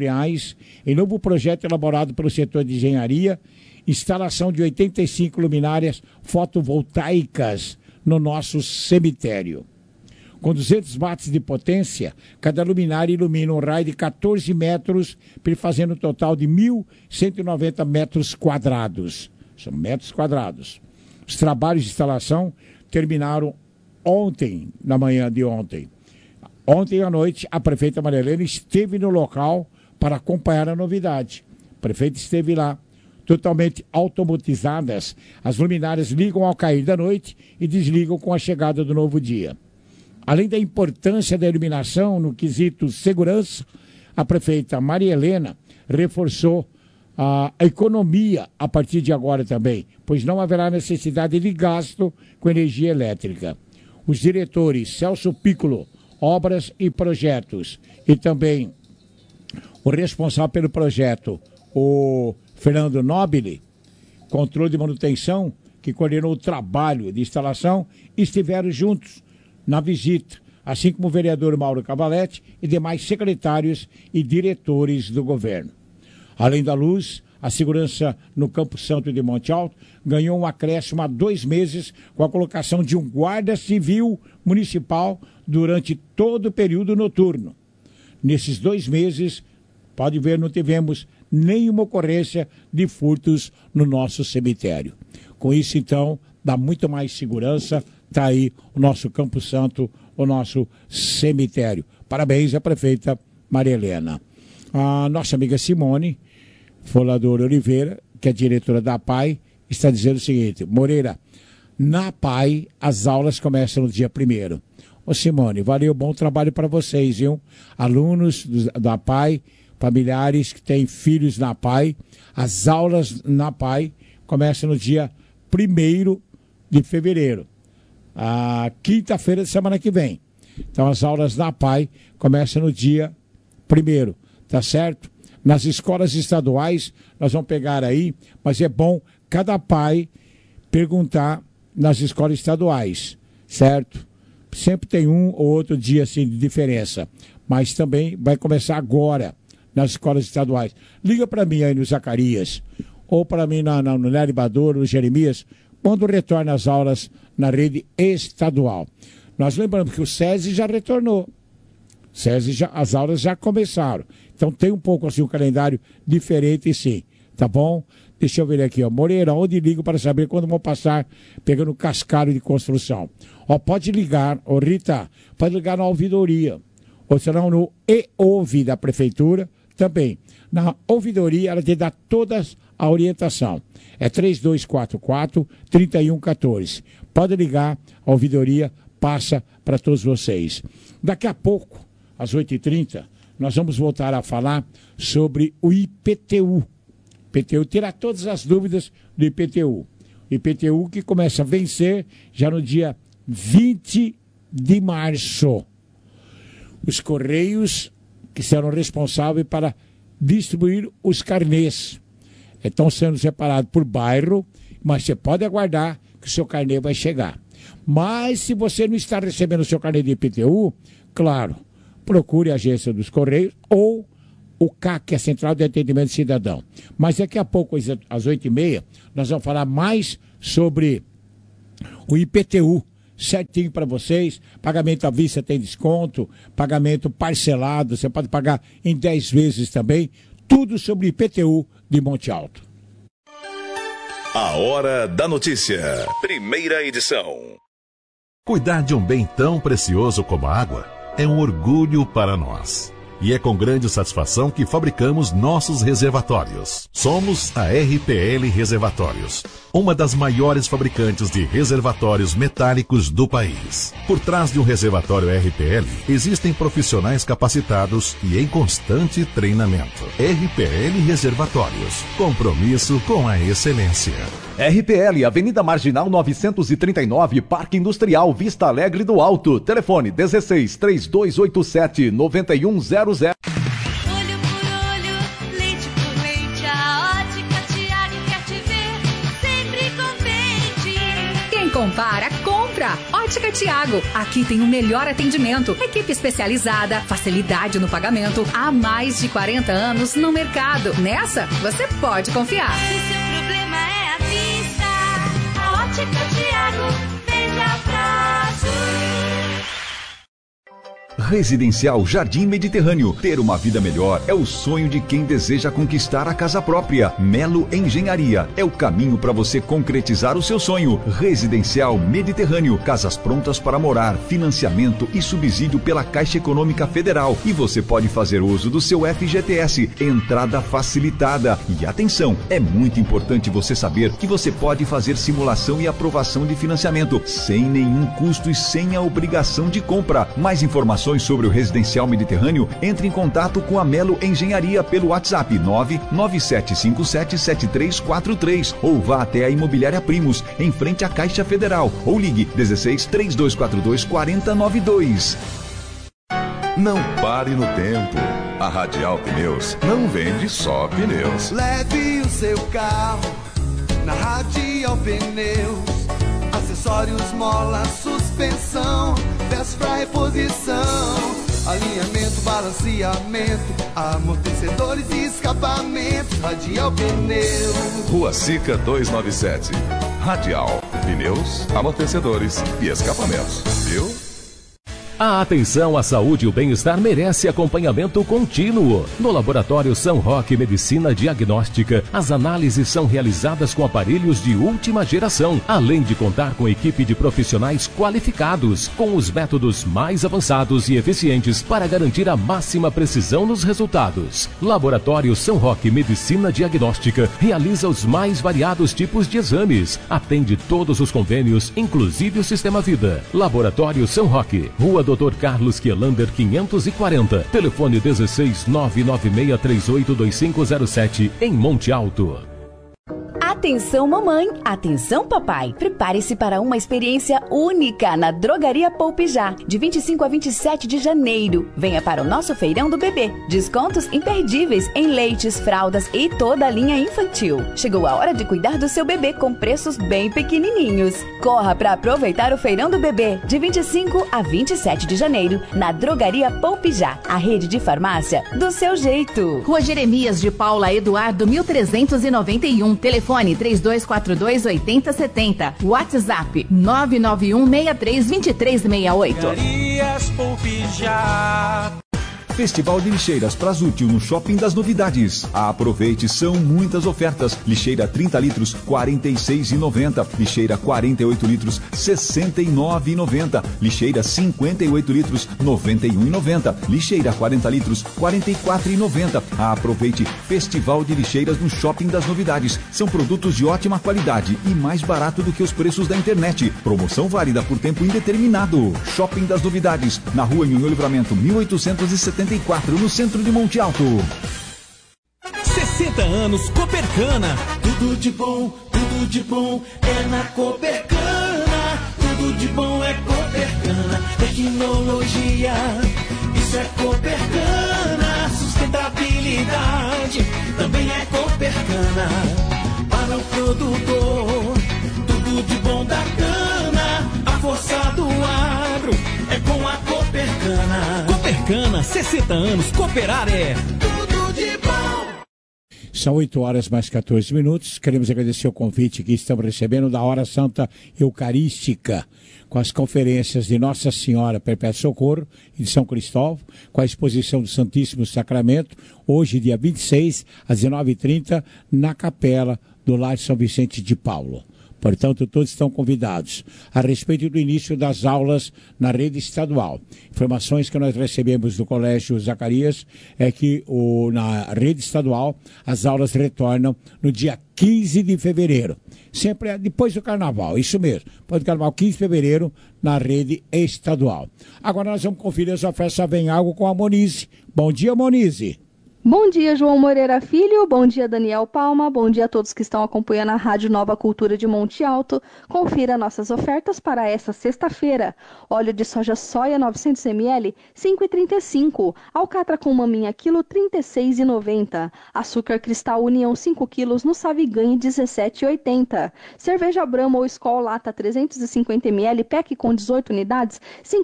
em novo projeto elaborado pelo setor de engenharia, instalação de 85 luminárias fotovoltaicas no nosso cemitério. Com 200 watts de potência, cada luminária ilumina um raio de 14 metros, fazendo um total de 1.190 metros quadrados. São metros quadrados. Os trabalhos de instalação terminaram ontem, na manhã de ontem. Ontem à noite, a prefeita Maria Helena esteve no local para acompanhar a novidade. O prefeito esteve lá, totalmente automatizadas. As luminárias ligam ao cair da noite e desligam com a chegada do novo dia. Além da importância da iluminação no quesito segurança, a prefeita Maria Helena reforçou a economia a partir de agora também, pois não haverá necessidade de gasto com energia elétrica. Os diretores Celso Piccolo, Obras e Projetos, e também o responsável pelo projeto, o Fernando Nobile, controle de manutenção, que coordenou o trabalho de instalação, estiveram juntos na visita, assim como o vereador Mauro Cavaletti e demais secretários e diretores do governo. Além da luz, a segurança no Campo Santo de Monte Alto ganhou um acréscimo há 2 meses com a colocação de um guarda civil municipal durante todo o período noturno. Nesses 2 meses, pode ver, não tivemos nenhuma ocorrência de furtos no nosso cemitério. Com isso, então, dá muito mais segurança. Está aí o nosso Campo Santo, o nosso cemitério. Parabéns à prefeita Maria Helena. A nossa amiga Simone Folador Oliveira, que é diretora da APAI, está dizendo o seguinte: Moreira, na APAI as aulas começam no dia 1º. Ô Simone, valeu, bom trabalho para vocês, viu? Alunos da APAI, familiares que têm filhos na APAI, as aulas na APAI começam no dia 1º de fevereiro. A quinta-feira da semana que vem. Então as aulas da APAI começam no dia 1º, tá certo? Nas escolas estaduais, nós vamos pegar aí, mas é bom cada pai perguntar nas escolas estaduais, certo? Sempre tem um ou outro dia assim de diferença, mas também vai começar agora nas escolas estaduais. Liga para mim aí no Zacarias, ou para mim no Nery Bador, no Jeremias, quando retorna as aulas na rede estadual. Nós lembramos que o SESI já retornou. As aulas já começaram. Então tem um pouco assim um calendário diferente, sim. Tá bom? Deixa eu ver aqui, ó. Moreira, onde ligo para saber quando vão passar pegando cascalho de construção? Ó, pode ligar, ô Rita, pode ligar na ouvidoria. Ou senão no EOV da Prefeitura, também, na ouvidoria, ela te dá toda a orientação. É 3244-3114. Pode ligar, a ouvidoria passa para todos vocês. Daqui a pouco, às 8h30, nós vamos voltar a falar sobre o IPTU. IPTU terá todas as dúvidas do IPTU. IPTU que começa a vencer já no dia 20 de março. Os Correios que serão responsáveis para distribuir os carnês. Estão sendo separados por bairro, mas você pode aguardar que o seu carnê vai chegar. Mas se você não está recebendo o seu carnê de IPTU, claro, procure a agência dos Correios ou o CAC, que é a Central de Atendimento Cidadão. Mas daqui a pouco, às 8h30, nós vamos falar mais sobre o IPTU, certinho para vocês. Pagamento à vista tem desconto, pagamento parcelado, você pode pagar em 10 vezes também. Tudo sobre IPTU de Monte Alto. A Hora da Notícia, primeira edição. Cuidar de um bem tão precioso como a água é um orgulho para nós. E é com grande satisfação que fabricamos nossos reservatórios. Somos a RPL Reservatórios, uma das maiores fabricantes de reservatórios metálicos do país. Por trás de um reservatório RPL, existem profissionais capacitados e em constante treinamento. RPL Reservatórios, compromisso com a excelência. RPL, Avenida Marginal 939, Parque Industrial, Vista Alegre do Alto. Telefone 16 3287 9100. Olho por olho, leite por leite, a Ótica Tiago quer te ver sempre contente. Quem compara, compra. Ótica Tiago, aqui tem o melhor atendimento, equipe especializada, facilidade no pagamento, há mais de 40 anos no mercado. Nessa, você pode confiar. Se seu problema é a vista, a Ótica Tiago veja prazo. Residencial Jardim Mediterrâneo. Ter uma vida melhor é o sonho de quem deseja conquistar a casa própria. Melo Engenharia é o caminho para você concretizar o seu sonho. Residencial Mediterrâneo. Casas prontas para morar, financiamento e subsídio pela Caixa Econômica Federal. E você pode fazer uso do seu FGTS. Entrada facilitada. E atenção, é muito importante você saber que você pode fazer simulação e aprovação de financiamento sem nenhum custo e sem a obrigação de compra. Mais informações sobre o Residencial Mediterrâneo, entre em contato com a Melo Engenharia pelo WhatsApp 997577343 ou vá até a Imobiliária Primos, em frente à Caixa Federal, ou ligue 16 3242 4092. Não pare no tempo. A Radial Pneus não vende só pneus. Leve o seu carro na Radial Pneus. Acessórios, mola, suspensão, peças pra reposição, alinhamento, balanceamento, amortecedores e escapamentos. Radial Pneus. Rua Sica 297. Radial Pneus, amortecedores e escapamentos. Viu? A atenção à saúde e o bem-estar merece acompanhamento contínuo. No Laboratório São Roque Medicina Diagnóstica, as análises são realizadas com aparelhos de última geração, além de contar com equipe de profissionais qualificados, com os métodos mais avançados e eficientes para garantir a máxima precisão nos resultados. Laboratório São Roque Medicina Diagnóstica realiza os mais variados tipos de exames, atende todos os convênios, inclusive o Sistema Vida. Laboratório São Roque, Rua Dr. Carlos Quielander 540, telefone 16 996382507, em Monte Alto. Atenção mamãe, atenção papai, prepare-se para uma experiência única na Drogaria Poupe Já, de 25 a 27 de janeiro. Venha para o nosso feirão do bebê, descontos imperdíveis em leites, fraldas e toda a linha infantil. Chegou a hora de cuidar do seu bebê com preços bem pequenininhos. Corra para aproveitar o feirão do bebê, de 25 a 27 de janeiro, na Drogaria Poupe Já, a rede de farmácia do seu jeito. Rua Jeremias de Paula Eduardo 1391, telefone 3242-8070. WhatsApp 991632368. Drogarias Poupe Já. Festival de lixeiras Prazútil no Shopping das Novidades. Aproveite, são muitas ofertas. Lixeira 30 litros, R$ 46,90. Lixeira 48 litros, R$ 69,90. Lixeira 58 litros, R$ 91,90. Lixeira 40 litros, R$ 44,90. Aproveite, Festival de lixeiras no Shopping das Novidades. São produtos de ótima qualidade e mais barato do que os preços da internet. Promoção válida por tempo indeterminado. Shopping das Novidades, na Rua Nhonhô Livramento, 1874, no centro de Monte Alto. 60 anos Copercana. Tudo de bom é na Copercana. Tudo de bom é Copercana. Tecnologia, isso é Copercana. Sustentabilidade também é Copercana. Para o produtor, tudo de bom da cana. A força do agro é com a Copercana. Copercana, 60 anos, cooperar é tudo de bom. São 8h mais 14. Queremos agradecer o convite que estamos recebendo da Hora Santa Eucarística, com as conferências de Nossa Senhora Perpétuo Socorro e de São Cristóvão, com a exposição do Santíssimo Sacramento, hoje, dia 26, às 19h30, na Capela do Lar São Vicente de Paulo. Portanto, todos estão convidados. A respeito do início das aulas na rede estadual, informações que nós recebemos do Colégio Zacarias é que na rede estadual as aulas retornam no dia 15 de fevereiro. Sempre é depois do Carnaval, isso mesmo. Depois do Carnaval, 15 de fevereiro, na rede estadual. Agora nós vamos conferir essa festa Vem Água com a Monize. Bom dia, Monize. Bom dia, João Moreira Filho. Bom dia, Daniel Palma. Bom dia a todos que estão acompanhando a Rádio Nova Cultura de Monte Alto. Confira nossas ofertas para esta sexta-feira. Óleo de soja soia 900 ml, 5,35. Alcatra com maminha quilo, 36,90. Açúcar cristal União 5 quilos no Saviganhe, 17,80. Cerveja Brahma ou Skol lata 350 ml, pack com 18 unidades, R$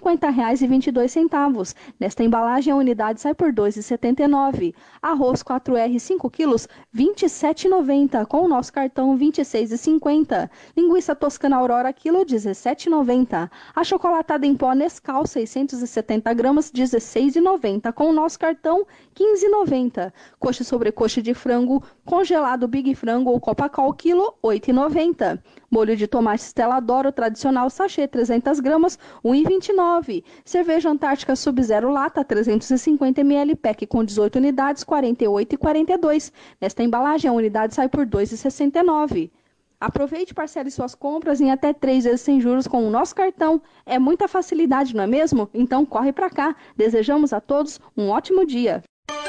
50,22. Nesta embalagem a unidade sai por R$ 2,79. Arroz 4R 5 quilos, R$ 27,90. Com o nosso cartão, R$ 26,50. Linguiça toscana Aurora quilo, R$ 17,90. A chocolatada em pó Nescau 670 gramas, R$ 16,90. Com o nosso cartão, R$ 15,90. Coxa sobrecoxa de frango congelado Big Frango ou Copacol quilo, R$ 8,90. Molho de tomate Stella D'Oro tradicional sachê 300 gramas, R$ 1,29. Cerveja Antártica Sub-Zero lata 350 ml, pack com 18 unidades, R$ 48,42. Nesta embalagem a unidade sai por R$ 2,69. Aproveite e parcele suas compras em até 3 vezes sem juros com o nosso cartão. É muita facilidade, não é mesmo? Então corre pra cá. Desejamos a todos um ótimo dia.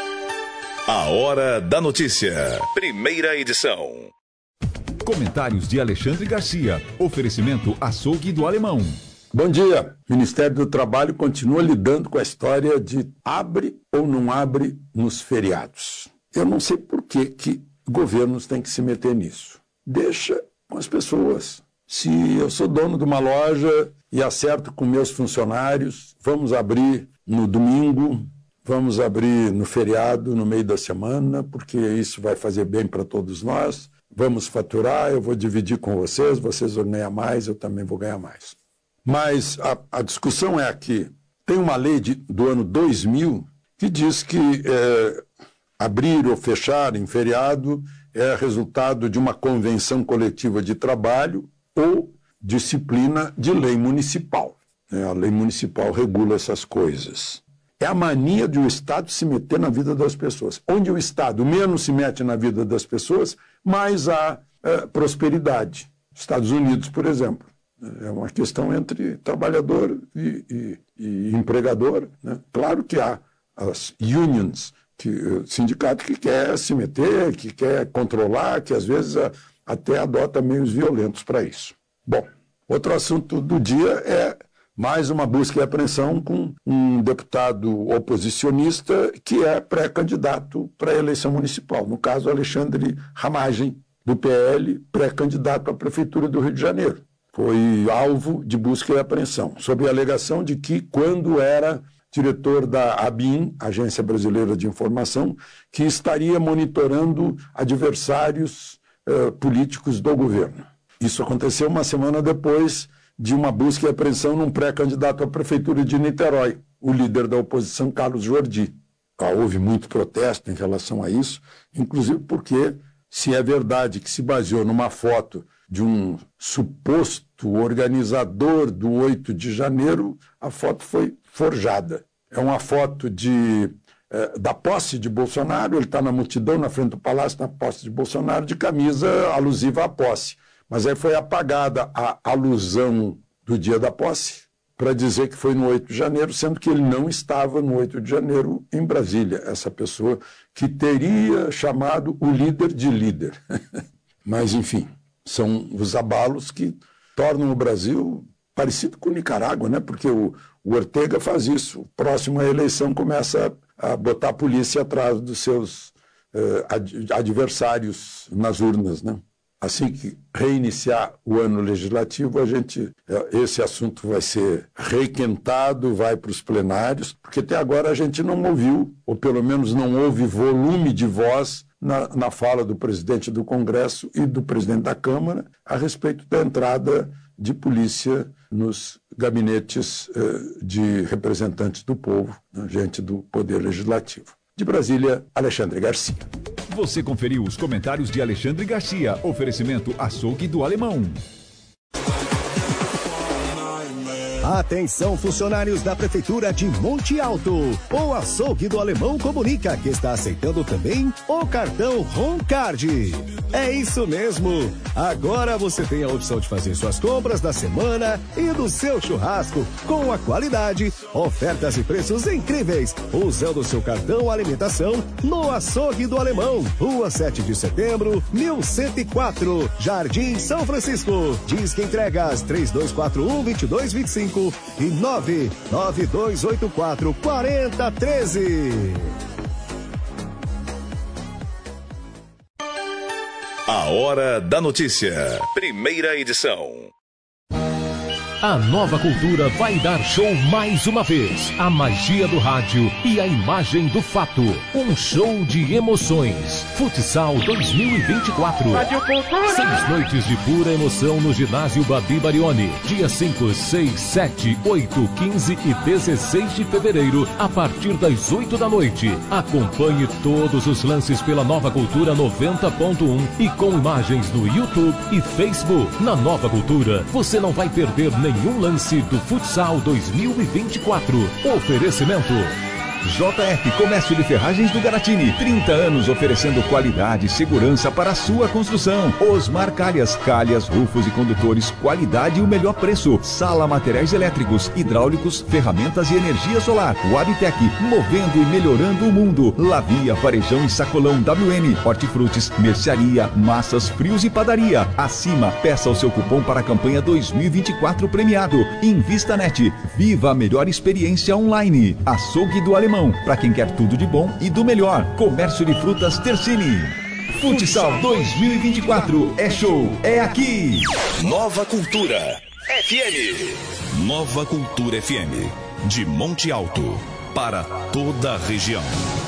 A Hora da Notícia. Primeira edição. Comentários de Alexandre Garcia. Oferecimento Açougue do Alemão. Bom dia. O Ministério do Trabalho continua lidando com a história de abre ou não abre nos feriados. Eu não sei por que governos têm que se meter nisso. Deixa com as pessoas. Se eu sou dono de uma loja e acerto com meus funcionários, vamos abrir no domingo, vamos abrir no feriado, no meio da semana, porque isso vai fazer bem para todos nós. Vamos faturar, eu vou dividir com vocês vão ganhar mais, eu também vou ganhar mais. Mas a discussão é aqui. Tem uma lei do ano 2000 que diz que abrir ou fechar em feriado é resultado de uma convenção coletiva de trabalho ou disciplina de lei municipal. A lei municipal regula essas coisas. É a mania de o Estado se meter na vida das pessoas. Onde o Estado menos se mete na vida das pessoas, mais há prosperidade. Estados Unidos, por exemplo. É uma questão entre trabalhador e empregador. Né? Claro que há as unions, sindicato que quer se meter, que quer controlar, que às vezes até adota meios violentos para isso. Bom, outro assunto do dia é mais uma busca e apreensão com um deputado oposicionista que é pré-candidato para a eleição municipal. No caso, Alexandre Ramagem, do PL, pré-candidato à Prefeitura do Rio de Janeiro. Foi alvo de busca e apreensão, sob a alegação de que, quando era diretor da ABIN, Agência Brasileira de Informação, que estaria monitorando adversários políticos do governo. Isso aconteceu uma semana depois de uma busca e apreensão num pré-candidato à Prefeitura de Niterói, o líder da oposição, Carlos Jordi. houve muito protesto em relação a isso, inclusive porque, se é verdade que se baseou numa foto de um suposto organizador do 8 de janeiro, a foto foi forjada. É uma foto da posse de Bolsonaro, ele está na multidão na frente do palácio, na posse de Bolsonaro, de camisa alusiva à posse. Mas aí foi apagada a alusão do dia da posse, para dizer que foi no 8 de janeiro, sendo que ele não estava no 8 de janeiro em Brasília, essa pessoa que teria chamado o líder de líder. Mas, enfim, são os abalos que tornam o Brasil parecido com Nicarágua, né? Porque o Ortega faz isso. Próximo à eleição começa a botar a polícia atrás dos seus adversários nas urnas, né? Assim que reiniciar o ano legislativo, esse assunto vai ser requentado, vai para os plenários, porque até agora a gente não ouviu, ou pelo menos não houve volume de voz na fala do presidente do Congresso e do presidente da Câmara a respeito da entrada de polícia nos gabinetes de representantes do povo, gente do Poder Legislativo. De Brasília, Alexandre Garcia. Você conferiu os comentários de Alexandre Garcia. Oferecimento Açougue do Alemão. Atenção, funcionários da Prefeitura de Monte Alto. O Açougue do Alemão comunica que está aceitando também o cartão Roncard. É isso mesmo. Agora você tem a opção de fazer suas compras da semana e do seu churrasco com a qualidade, ofertas e preços incríveis, usando o seu cartão alimentação no Açougue do Alemão. Rua 7 de Setembro, 1104, Jardim São Francisco. Disque entregas 3241-2225 e 99284-4013. A Hora da Notícia. Primeira edição. A Nova Cultura vai dar show mais uma vez. A magia do rádio e a imagem do fato. Um show de emoções. Futsal 2024. Rádio Cultura. 6 noites de pura emoção no ginásio Babi Barioni. Dia 5, 6, 7, 8, 15 e 16 de fevereiro, a partir das 8 da noite. Acompanhe todos os lances pela Nova Cultura 90.1 e com imagens no YouTube e Facebook. Na Nova Cultura, você não vai perder nenhum lance do Futsal 2024. Oferecimento JF Comércio de Ferragens do Garatini, 30 anos oferecendo qualidade e segurança para a sua construção. Osmar Calhas, rufos e condutores, qualidade e o melhor preço. Sala Materiais Elétricos, Hidráulicos, Ferramentas e Energia Solar. Wabtec, movendo e melhorando o mundo. Lavia, Varejão e Sacolão WN, Hortifrutis, Mercearia, Massas, Frios e Padaria. Acima, peça o seu cupom para a campanha 2024 premiado. InvistaNet, viva a melhor experiência online. Açougue do Alemão, para quem quer tudo de bom e do melhor. Comércio de Frutas Tercini. Futsal 2024 é show, é aqui. Nova Cultura FM. Nova Cultura FM. De Monte Alto para toda a região.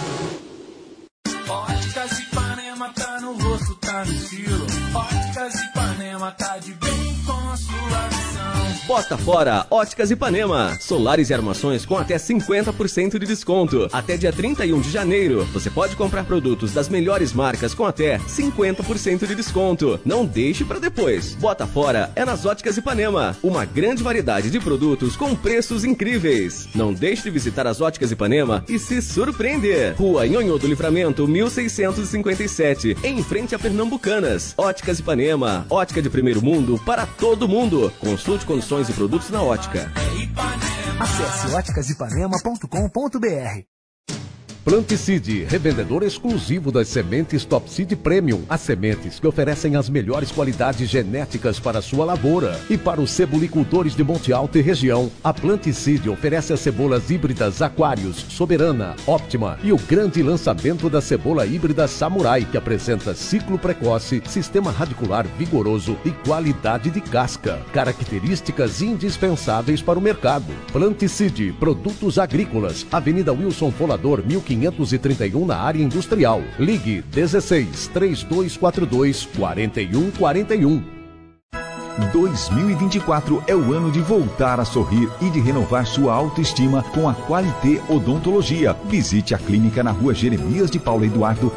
Óticas Ipanema tá no rosto, tá no estilo. Óticas Ipanema tá de bem com a sua visão. Bota fora Óticas Ipanema. Solares e armações com até 50% de desconto. Até dia 31 de janeiro. Você pode comprar produtos das melhores marcas com até 50% de desconto. Não deixe para depois. Bota fora é nas Óticas Ipanema. Uma grande variedade de produtos com preços incríveis. Não deixe de visitar as Óticas Ipanema e se surpreender. Rua Nhonhô do Livramento, 1657. Em frente a Pernambucanas. Óticas Ipanema. Ótica de primeiro mundo para todo mundo. Consulte condições e produtos na ótica. Acesse óticasipanema.com.br. Planticide, revendedor exclusivo das sementes Top Seed Premium. As sementes que oferecem as melhores qualidades genéticas para a sua lavoura. E para os cebolicultores de Monte Alto e região, a Planticide oferece as cebolas híbridas Aquarius, Soberana, Optima e o grande lançamento da cebola híbrida Samurai, que apresenta ciclo precoce, sistema radicular vigoroso e qualidade de casca. Características indispensáveis para o mercado. Planticide, produtos agrícolas, Avenida Wilson Folador, 1531 na área industrial. Ligue 16 3242 4141. 2024 é o ano de voltar a sorrir e de renovar sua autoestima com a Qualité Odontologia. Visite a clínica na rua Jeremias de Paula Eduardo,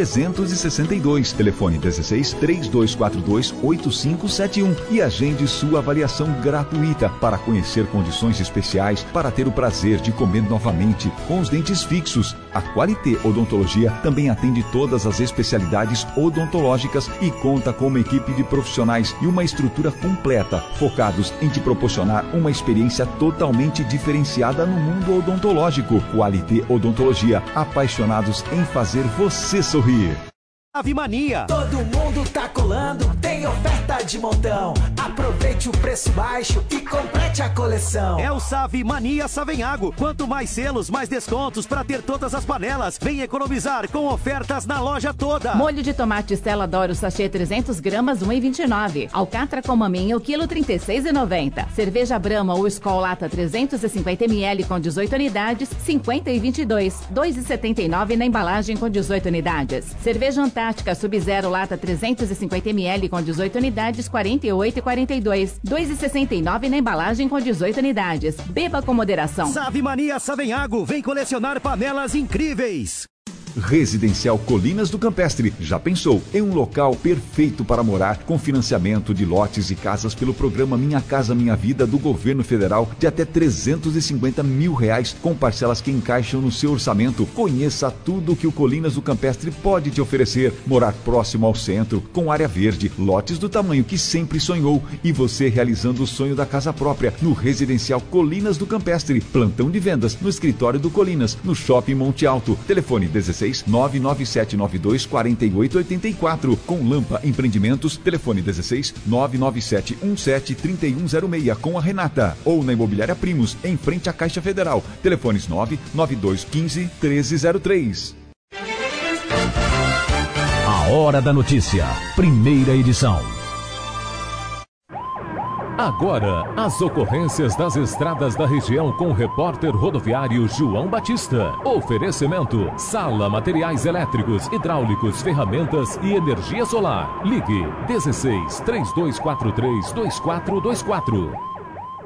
1362. Telefone 16 3242 8571 e agende sua avaliação gratuita para conhecer condições especiais para ter o prazer de comer novamente com os dentes fixos. A Qualité Odontologia também atende todas as especialidades odontológicas e conta com uma equipe de profissionais e uma estrutura completa, focados em te proporcionar uma experiência totalmente diferenciada no mundo odontológico. Qualité Odontologia, apaixonados em fazer você sorrir. Ave Mania. Todo mundo tá colando, tem oferta de montão. Aproveite o preço baixo e complete a coleção. É o Save Mania Savenhago. Quanto mais selos, mais descontos para ter todas as panelas. Vem economizar com ofertas na loja toda. Molho de tomate Stella Doro sachê 300 gramas, 1,29. Alcatra com maminha, o quilo 36,90. Cerveja Brahma ou Skol Lata 350 ml com 18 unidades, 50,22. 2,79 na embalagem com 18 unidades. Cerveja Antártica Sub-Zero Lata 350 ml com 18 unidades, 48,42. 2,69 na embalagem com 18 unidades. Beba com moderação. Save Mania Savenhago, vem colecionar panelas incríveis. Residencial Colinas do Campestre. Já pensou em um local perfeito para morar, com financiamento de lotes e casas pelo programa Minha Casa Minha Vida do Governo Federal de até R$350 mil, com parcelas que encaixam no seu orçamento. Conheça tudo que o Colinas do Campestre pode te oferecer. Morar próximo ao centro, com área verde, lotes do tamanho que sempre sonhou e você realizando o sonho da casa própria no Residencial Colinas do Campestre. Plantão de vendas no escritório do Colinas, no Shopping Monte Alto. Telefone 16 99792 4884. Com Lampa Empreendimentos, telefone 16 99717 3106 com a Renata. Ou na Imobiliária Primos, em frente à Caixa Federal. Telefones 99215 1303. A Hora da Notícia, primeira edição. Agora, as ocorrências das estradas da região com o repórter rodoviário João Batista. Oferecimento: Sala Materiais Elétricos, Hidráulicos, Ferramentas e Energia Solar. Ligue 16 3243 2424.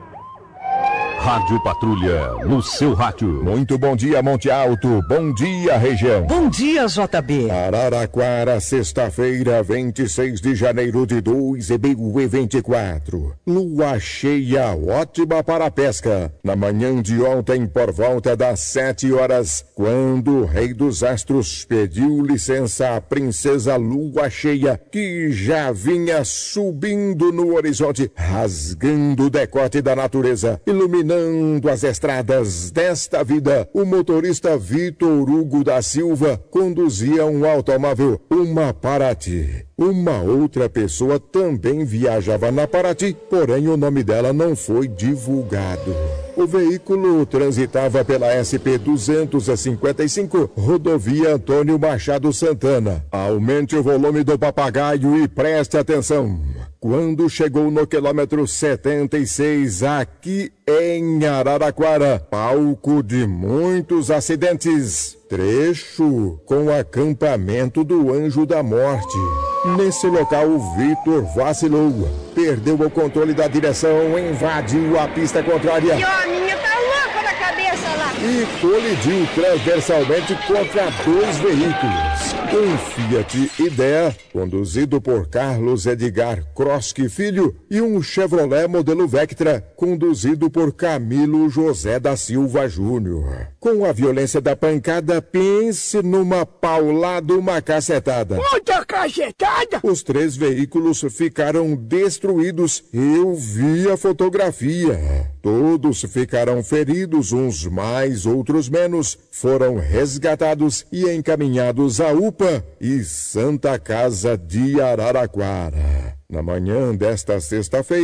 Rádio Patrulha, no seu rádio. Muito bom dia, Monte Alto. Bom dia, região. Bom dia, JB. Araraquara, sexta-feira, 26 de janeiro de 2024. Lua cheia, ótima para a pesca. Na manhã de ontem, por volta das 7 horas, quando o Rei dos Astros pediu licença à Princesa Lua Cheia, que já vinha subindo no horizonte, rasgando o decote da natureza, iluminando as estradas desta vida, o motorista Vitor Hugo da Silva conduzia um automóvel, uma Paraty. Uma outra pessoa também viajava na Paraty, porém o nome dela não foi divulgado. O veículo transitava pela SP-255, rodovia Antônio Machado Santana. Aumente o volume do papagaio e preste atenção. Quando chegou no quilômetro 76, aqui em Araraquara, palco de muitos acidentes, trecho com acampamento do Anjo da Morte. Nesse local, o Vitor vacilou, perdeu o controle da direção, invadiu a pista contrária. E a minha tá louca na cabeça lá. E colidiu transversalmente contra dois veículos. Um Fiat Idea, conduzido por Carlos Edgar Kroski Filho, e um Chevrolet modelo Vectra, conduzido por Camilo José da Silva Júnior. Com a violência da pancada, pense numa paulada, uma cacetada. Muita cacetada! Os três veículos ficaram destruídos. Eu vi a fotografia. Todos ficaram feridos, uns mais, outros menos. Foram resgatados e encaminhados à UPA e Santa Casa de Araraquara. Na manhã desta sexta-feira,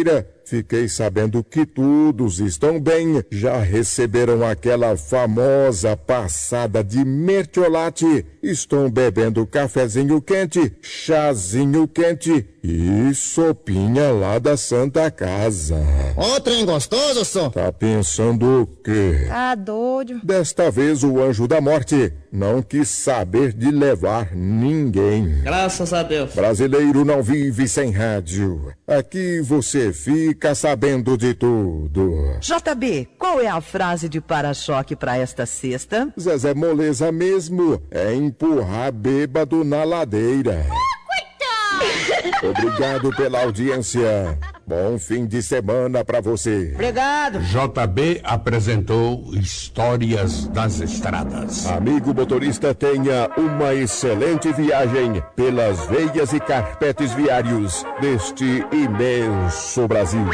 fiquei sabendo que todos estão bem. Já receberam aquela famosa passada de mertiolate. Estão bebendo cafezinho quente, chazinho quente e sopinha lá da Santa Casa. Ô, trem gostoso, só. Tá pensando o quê? Tá doido. Desta vez o anjo da morte não quis saber de levar ninguém. Graças a Deus. Brasileiro não vive sem rádio. Aqui você fica sabendo de tudo. JB, qual é a frase de para-choque para esta sexta? Zezé Moleza mesmo, é empurrar bêbado na ladeira. Obrigado pela audiência. Bom fim de semana pra você. Obrigado. JB apresentou Histórias das Estradas. Amigo motorista, tenha uma excelente viagem pelas veias e carpetes viários deste imenso Brasil.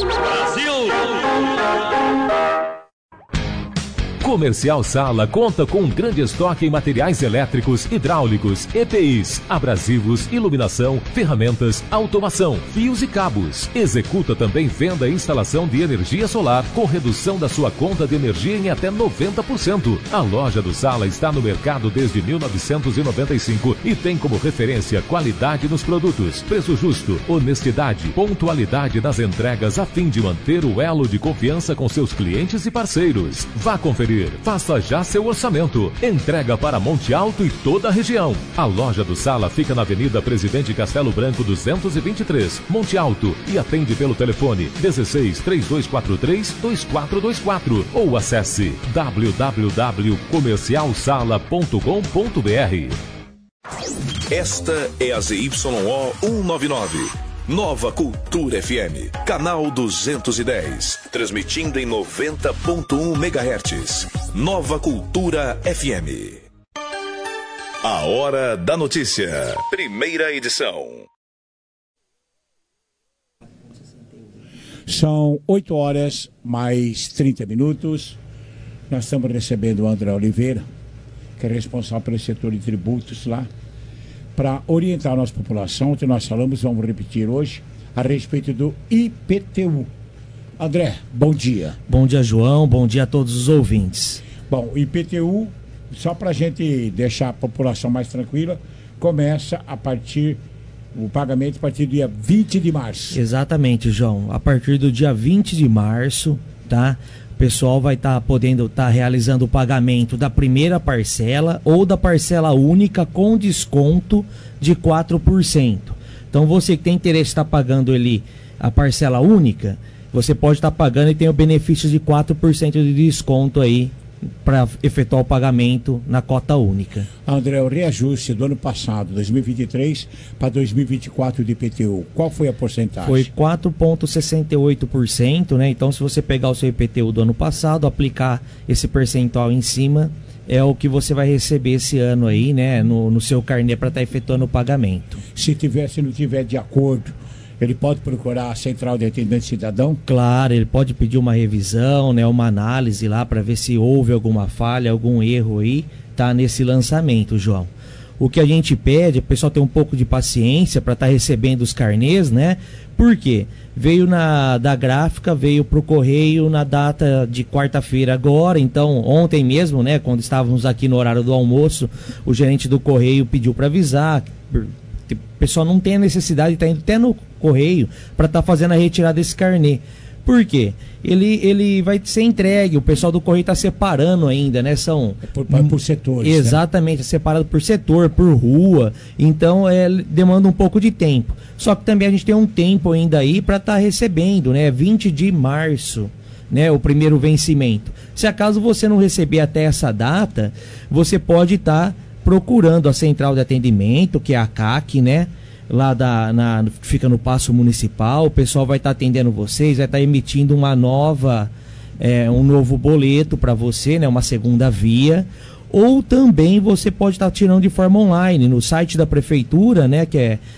Comercial Sala conta com um grande estoque em materiais elétricos, hidráulicos, EPIs, abrasivos, iluminação, ferramentas, automação, fios e cabos. Executa também venda e instalação de energia solar com redução da sua conta de energia em até 90%. A loja do Sala está no mercado desde 1995 e tem como referência qualidade nos produtos, preço justo, honestidade, pontualidade nas entregas a fim de manter o elo de confiança com seus clientes e parceiros. Vá conferir. Faça já seu orçamento. Entrega para Monte Alto e toda a região. A loja do Sala fica na Avenida Presidente Castelo Branco 223, Monte Alto, e atende pelo telefone 16 3243 2424 ou acesse www.comercialsala.com.br. Esta é a ZYO 199. Nova Cultura FM, canal 210, transmitindo em 90.1 MHz. Nova Cultura FM. A Hora da Notícia, primeira edição. São 8 horas mais 30 minutos. Nós estamos recebendo o André Oliveira, que é responsável pelo setor de tributos lá, para orientar a nossa população. Ontem nós falamos, vamos repetir hoje, a respeito do IPTU. André, bom dia. Bom dia, João. Bom dia a todos os ouvintes. Bom, o IPTU, só para a gente deixar a população mais tranquila, começa o pagamento a partir do dia 20 de março. Exatamente, João. A partir do dia 20 de março, tá? O pessoal vai estar podendo estar realizando o pagamento da primeira parcela ou da parcela única com desconto de 4%. Então você que tem interesse em estar pagando ali a parcela única, você pode estar pagando e tem o benefício de 4% de desconto aí para efetuar o pagamento na cota única. André, o reajuste do ano passado, 2023 para 2024 de IPTU, qual foi a porcentagem? Foi 4,68%, né? Então, se você pegar o seu IPTU do ano passado, aplicar esse percentual em cima, é o que você vai receber esse ano aí, né? No seu carnê para estar efetuando o pagamento. Se não tiver de acordo, ele pode procurar a Central de Atendimento Cidadão? Claro, ele pode pedir uma revisão, né, uma análise lá para ver se houve alguma falha, algum erro aí, tá nesse lançamento, João. O que a gente pede, o pessoal tem um pouco de paciência para estar recebendo os carnês, né? Por quê? Veio da gráfica, veio pro correio na data de quarta-feira agora, então ontem mesmo, né, quando estávamos aqui no horário do almoço, o gerente do correio pediu para avisar. O pessoal não tem a necessidade de estar indo até no correio para estar fazendo a retirada desse carnê. Por quê? Ele vai ser entregue, o pessoal do correio está separando ainda, né? São por setores. Exatamente, né? Separado por setor, por rua. Então demanda um pouco de tempo. Só que também a gente tem um tempo ainda aí para estar recebendo, né? 20 de março, né? O primeiro vencimento. Se acaso você não receber até essa data, você pode estar procurando a central de atendimento, que é a CAC, né? Lá fica no Paço Municipal, o pessoal vai estar atendendo vocês, vai estar emitindo um novo boleto para você, né? Uma segunda via. Ou também você pode estar tirando de forma online no site da prefeitura, né? Que é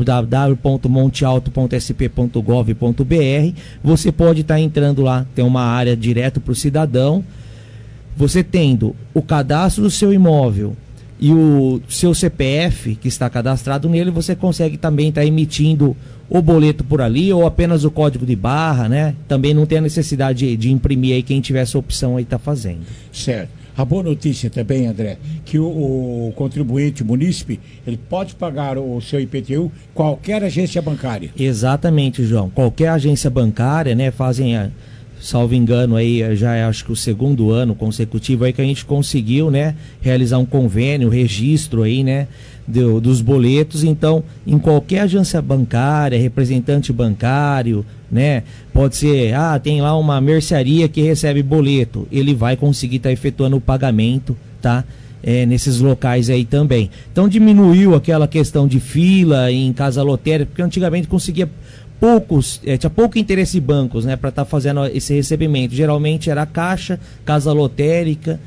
www.montealto.sp.gov.br. Você pode estar entrando lá, tem uma área direto para o cidadão. Você tendo o cadastro do seu imóvel, e o seu CPF que está cadastrado nele, você consegue também estar emitindo o boleto por ali ou apenas o código de barra, né? Também não tem a necessidade de imprimir aí quem tiver essa opção aí está fazendo. Certo. A boa notícia também, André, que o contribuinte, o munícipe, ele pode pagar o seu IPTU qualquer agência bancária. Exatamente, João. Qualquer agência bancária, né, fazem, salvo engano, aí já é, acho que o segundo ano consecutivo aí que a gente conseguiu, né, realizar um convênio, registro aí, né, dos boletos. Então, em qualquer agência bancária, representante bancário, né, pode ser, tem lá uma mercearia que recebe boleto, ele vai conseguir estar efetuando o pagamento, tá? Nesses locais aí também. Então diminuiu aquela questão de fila em casa lotérica, porque antigamente conseguia tinha pouco interesse de bancos, né, para estar fazendo esse recebimento. Geralmente era a Caixa, Casa Lotérica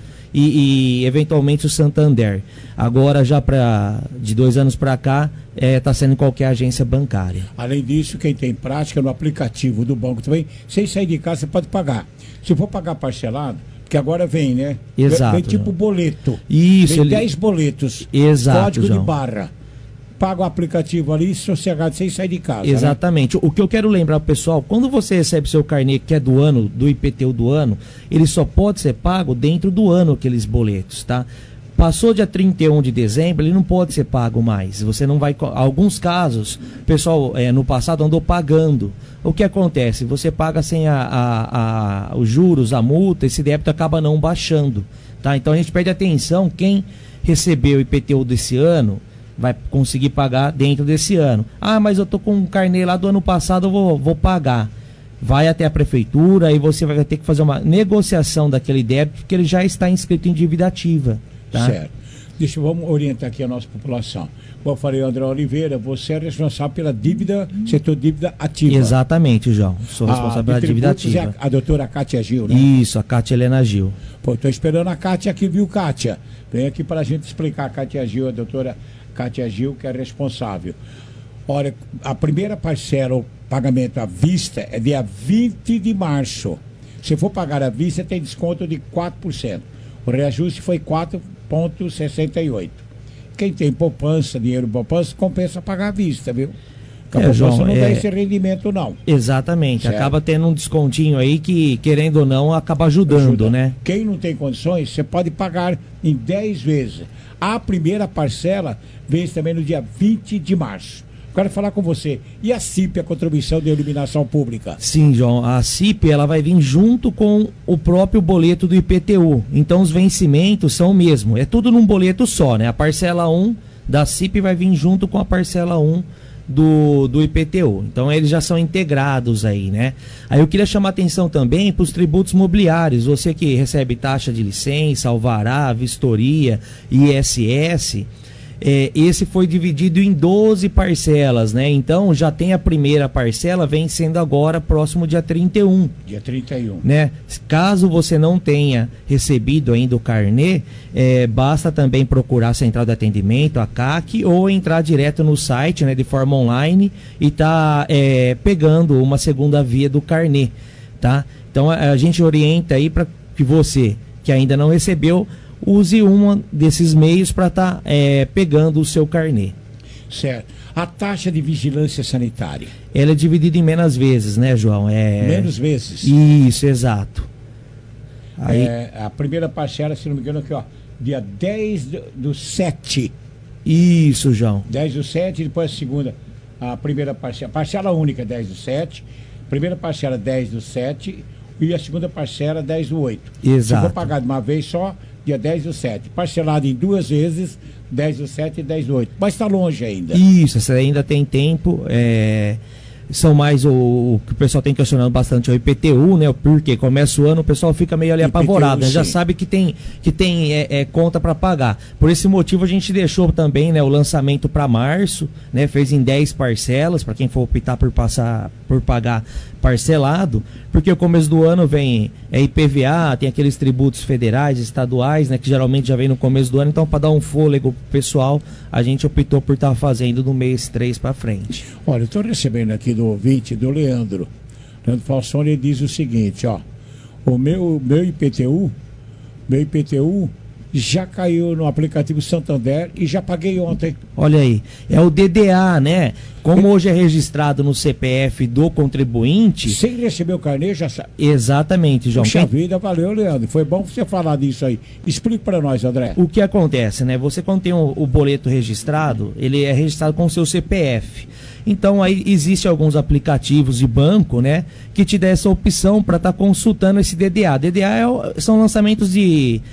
e eventualmente o Santander. Agora já de 2 anos para cá está sendo em qualquer agência bancária. Além disso, quem tem prática no aplicativo do banco também, sem sair de casa você pode pagar. Se for pagar parcelado, porque agora vem, né? Exato. Vem tipo boleto. Isso. Vem 10 boletos. Exato, Código João. de barra. Paga o aplicativo ali, sossegado, sem sair de casa. Exatamente. Né? O que eu quero lembrar pro pessoal, quando você recebe seu carnê que é do ano, do IPTU do ano, ele só pode ser pago dentro do ano, aqueles boletos, tá? Passou dia 31 de dezembro, ele não pode ser pago mais. Você não vai. Alguns casos, o pessoal no passado andou pagando. O que acontece? Você paga sem os juros, a multa, esse débito acaba não baixando. Tá? Então a gente pede atenção, quem recebeu o IPTU desse ano vai conseguir pagar dentro desse ano. Mas eu tô com um carnê lá do ano passado, eu vou pagar. Vai até a prefeitura e você vai ter que fazer uma negociação daquele débito, porque ele já está inscrito em dívida ativa. Tá? Certo. Vamos orientar aqui a nossa população. Como eu falei, André Oliveira, você é responsável pela dívida, setor dívida ativa. Exatamente, João. Sou responsável pela dívida ativa. A doutora Kátia Gil, né? Isso, a Kátia Helena Gil. Estou esperando a Kátia aqui, viu, Kátia? Vem aqui para a gente explicar. A Kátia Gil, a doutora Kátia Gil, que é responsável. Olha, a primeira parcela, o pagamento à vista, é dia 20 de março. Se for pagar à vista, tem desconto de 4%. O reajuste foi 4,68. Quem tem poupança, dinheiro poupança, compensa pagar à vista, viu? Porque a poupança João, não dá esse rendimento, não. Exatamente. Certo. Acaba tendo um descontinho aí que, querendo ou não, acaba ajudando, né? Quem não tem condições, você pode pagar em 10 vezes. A primeira parcela vence também no dia 20 de março. Quero falar com você. E a CIP, a Contribuição de Iluminação Pública? Sim, João. A CIP ela vai vir junto com o próprio boleto do IPTU. Então os vencimentos são o mesmo. É tudo num boleto só, né? A parcela 1 da CIP vai vir junto com a parcela 1 do IPTU. Então eles já são integrados aí, né? Aí eu queria chamar a atenção também para os tributos mobiliários. Você que recebe taxa de licença, alvará, vistoria, ISS... esse foi dividido em 12 parcelas, né? Então já tem a primeira parcela vencendo agora próximo dia 31. Dia 31. Né? Caso você não tenha recebido ainda o carnê, basta também procurar a central de atendimento, a CAC, ou entrar direto no site, né, de forma online e tá pegando uma segunda via do carnê, tá? Então a gente orienta aí para que você que ainda não recebeu use um desses meios para estar pegando o seu carnê. Certo. A taxa de vigilância sanitária? Ela é dividida em menos vezes, né, João? Menos vezes? Isso, exato. Aí... a primeira parcela, se não me engano, aqui, ó, dia 10 do 7. Isso, João. 10 do 7, depois a segunda, a primeira parcela. Parcela única, 10 do 7. Primeira parcela, 10 do 7. E a segunda parcela, 10 do 8. Exato. Se for pagar de uma vez só, dia 10 do 7. Parcelado em 2 vezes, 10 do 7 e 10 do 8. Mas está longe ainda. Isso, você ainda tem tempo. São mais o que o pessoal tem questionando bastante é o IPTU, né? Porque começa o ano, o pessoal fica meio ali apavorado, né? Já sabe que tem conta para pagar. Por esse motivo a gente deixou também, né, o lançamento para março, né? Fez em 10 parcelas para quem for optar por pagar parcelado, porque o começo do ano vem IPVA, tem aqueles tributos federais, estaduais, né, que geralmente já vem no começo do ano. Então, para dar um fôlego pro pessoal, a gente optou por estar fazendo do mês 3 para frente. Olha, eu estou recebendo aqui do ouvinte, do Leandro Falsone, ele diz o seguinte, ó: o meu IPTU já caiu no aplicativo Santander e já paguei ontem. Olha aí, é o DDA, né? Como hoje é registrado no CPF do contribuinte... Sem receber o carnê, já sabe. Exatamente, João. Puxa vida, valeu, Leandro. Foi bom você falar disso aí. Explique para nós, André. O que acontece, né? Você quando tem o boleto registrado, ele é registrado com o seu CPF. Então aí existem alguns aplicativos de banco, né, que te dá essa opção para estar consultando esse DDA. DDA são lançamentos de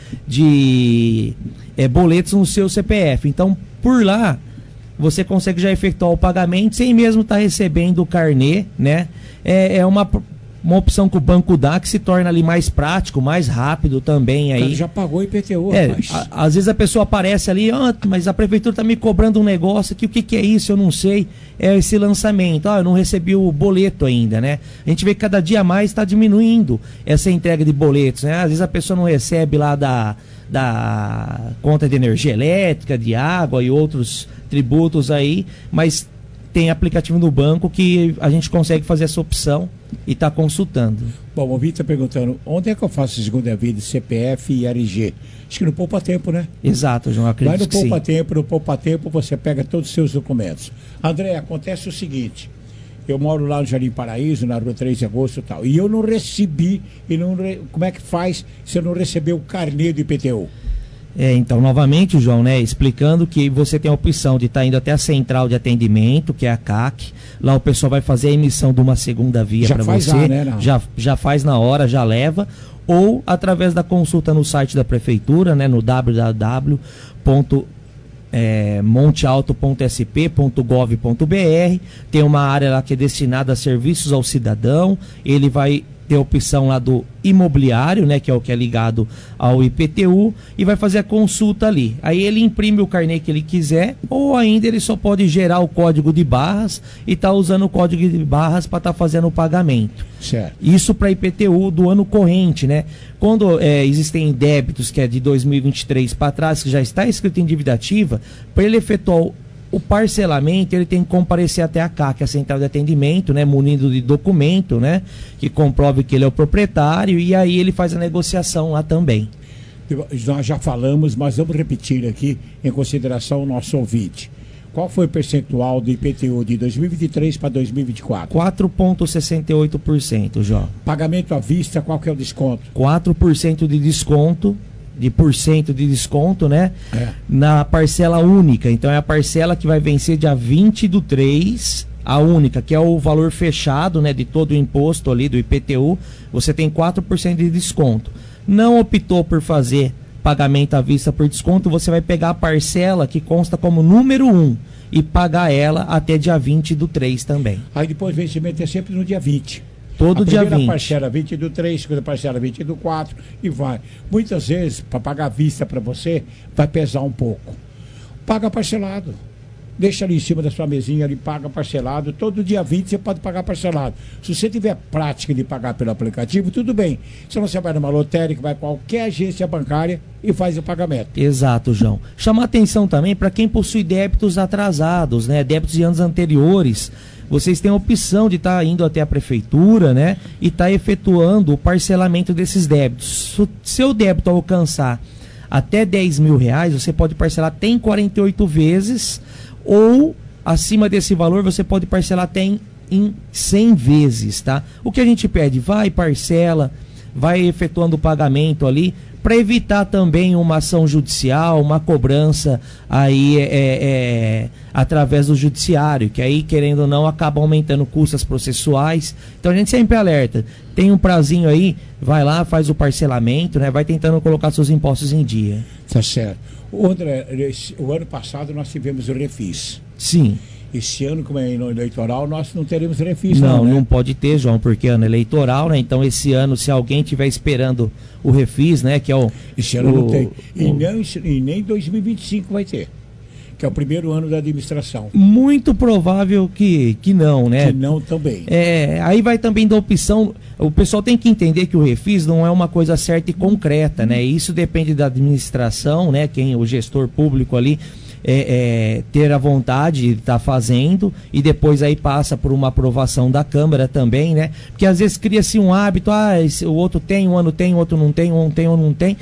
boletos no seu CPF. Então por lá você consegue já efetuar o pagamento sem mesmo estar recebendo o carnê, né? É uma opção que o banco dá que se torna ali mais prático, mais rápido também. Aí já pagou IPTU, às vezes a pessoa aparece ali, mas a prefeitura está me cobrando um negócio aqui, o que é isso? Eu não sei. É esse lançamento, eu não recebi o boleto ainda, né? A gente vê que cada dia mais está diminuindo essa entrega de boletos, né? Às vezes a pessoa não recebe lá da conta de energia elétrica, de água e outros tributos aí, mas tem aplicativo no banco que a gente consegue fazer essa opção e está consultando. Bom, o Vitor está perguntando, onde é que eu faço segunda vida, CPF e RG? Acho que no Poupa Tempo, né? Exato, João, acredito que sim. No Poupa Tempo você pega todos os seus documentos. André, acontece o seguinte, eu moro lá no Jardim Paraíso, na rua 3 de agosto e tal, e eu não recebi, como é que faz se eu não receber o carnê do IPTU? Então, novamente, João, né, explicando que você tem a opção de estar indo até a central de atendimento, que é a CAC. Lá o pessoal vai fazer a emissão de uma segunda via para você. Lá, né, já faz na hora, já leva. Ou através da consulta no site da prefeitura, né, no www.montealto.sp.gov.br. Tem uma área lá que é destinada a serviços ao cidadão. Ele vai ter a opção lá do imobiliário, né, que é o que é ligado ao IPTU, e vai fazer a consulta ali. Aí ele imprime o carnê que ele quiser, ou ainda ele só pode gerar o código de barras e tá usando o código de barras para estar fazendo o pagamento. Certo. Isso para IPTU do ano corrente, né? Quando existem débitos que é de 2023 para trás, que já está escrito em dívida ativa, para ele efetuar o parcelamento, ele tem que comparecer até a CAC, a central de atendimento, né, munido de documento, né, que comprove que ele é o proprietário, e aí ele faz a negociação lá também. Nós já falamos, mas vamos repetir aqui, em consideração ao nosso ouvinte. Qual foi o percentual do IPTU de 2023 para 2024? 4,68%, João. Pagamento à vista, qual que é o desconto? 4% de desconto. De desconto, né? Na parcela única. Então é a parcela que vai vencer dia 20/3, a única, que é o valor fechado, né, de todo o imposto ali do IPTU. Você tem 4% de desconto. Não optou por fazer pagamento à vista por desconto, você vai pegar a parcela que consta como número 1 e pagar ela até dia 20/3 também. Aí depois o vencimento é sempre no dia 20. Todo dia 20. A primeira parcela 20/3, segunda parcela 20/4 e vai. Muitas vezes, para pagar à vista para você, vai pesar um pouco. Paga parcelado. Deixa ali em cima da sua mesinha, ali paga parcelado. Todo dia 20 você pode pagar parcelado. Se você tiver prática de pagar pelo aplicativo, tudo bem. Senão você vai numa lotérica, vai a qualquer agência bancária e faz o pagamento. Exato, João. Chamar atenção também para quem possui débitos atrasados, né? Débitos de anos anteriores. Vocês têm a opção de estar indo até a prefeitura, né, e estar efetuando o parcelamento desses débitos. Se o seu débito alcançar até R$10.000, você pode parcelar até em 48 vezes, ou acima desse valor você pode parcelar até em 100 vezes, tá? O que a gente pede? Vai, parcela, vai efetuando o pagamento ali, para evitar também uma ação judicial, uma cobrança aí através do judiciário, que aí, querendo ou não, acaba aumentando custas processuais. Então a gente sempre alerta, tem um prazinho aí, vai lá, faz o parcelamento, né? Vai tentando colocar seus impostos em dia. Tá certo. André, o ano passado nós tivemos o refis. Sim. Esse ano, como é ano eleitoral, nós não teremos refis. Não, né? Não pode ter, João, porque é ano eleitoral, né? Então esse ano, se alguém estiver esperando o refis, né? Que é o... Esse ano não tem. E nem 2025 vai ter. Que é o primeiro ano da administração. Muito provável que não, né? Que não também. Aí vai também da opção... O pessoal tem que entender que o refis não é uma coisa certa e concreta, né? Isso depende da administração, né? O gestor público ali... ter a vontade de estar fazendo, e depois aí passa por uma aprovação da Câmara também, né? Porque às vezes cria-se um hábito, o outro tem, um ano tem, o outro não tem, um tem ou não tem.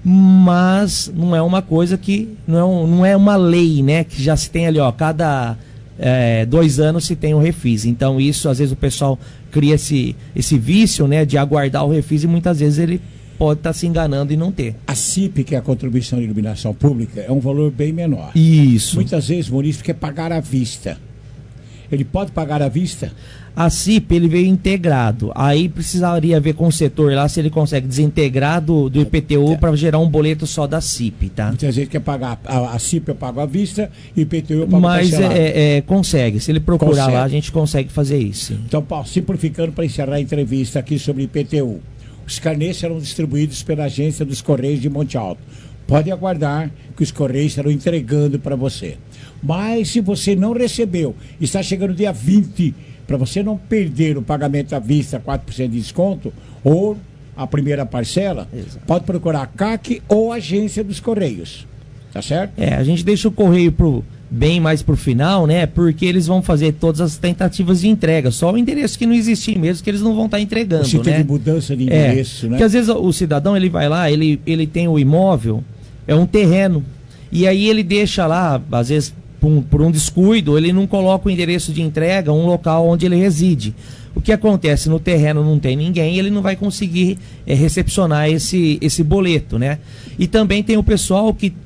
mas não é uma coisa que não é uma lei, né, que já se tem ali, ó, cada 2 anos se tem um refis. Então isso, às vezes o pessoal cria esse vício, né, de aguardar o refis, e muitas vezes ele pode estar se enganando e não ter. A CIP, que é a contribuição de iluminação pública, é um valor bem menor. Isso. Muitas vezes o munícipe quer pagar à vista. Ele pode pagar à vista? A CIP, ele veio integrado. Aí precisaria ver com o setor lá se ele consegue desintegrar do IPTU para gerar um boleto só da CIP, tá? Muitas vezes quer pagar a CIP, eu pago à vista, e o IPTU eu pago parcelado. Mas consegue. Se ele procurar lá, a gente consegue fazer isso. Sim. Então, Paulo, simplificando para encerrar a entrevista aqui sobre IPTU. Os carnês serão distribuídos pela agência dos Correios de Monte Alto. Pode aguardar que os Correios estarão entregando para você. Mas se você não recebeu, está chegando dia 20, para você não perder o pagamento à vista, 4% de desconto, ou a primeira parcela, pode procurar a CAC ou a agência dos Correios. Tá certo? A gente deixa o Correio bem mais pro final, né? Porque eles vão fazer todas as tentativas de entrega. Só o endereço que não existir mesmo, que eles não vão estar entregando, você teve mudança de endereço, né? Porque às vezes o cidadão, ele vai lá, ele tem o imóvel, é um terreno, e aí ele deixa lá, às vezes por um descuido, ele não coloca o endereço de entrega, um local onde ele reside. O que acontece? No terreno não tem ninguém, ele não vai conseguir recepcionar esse boleto, né? E também tem o pessoal que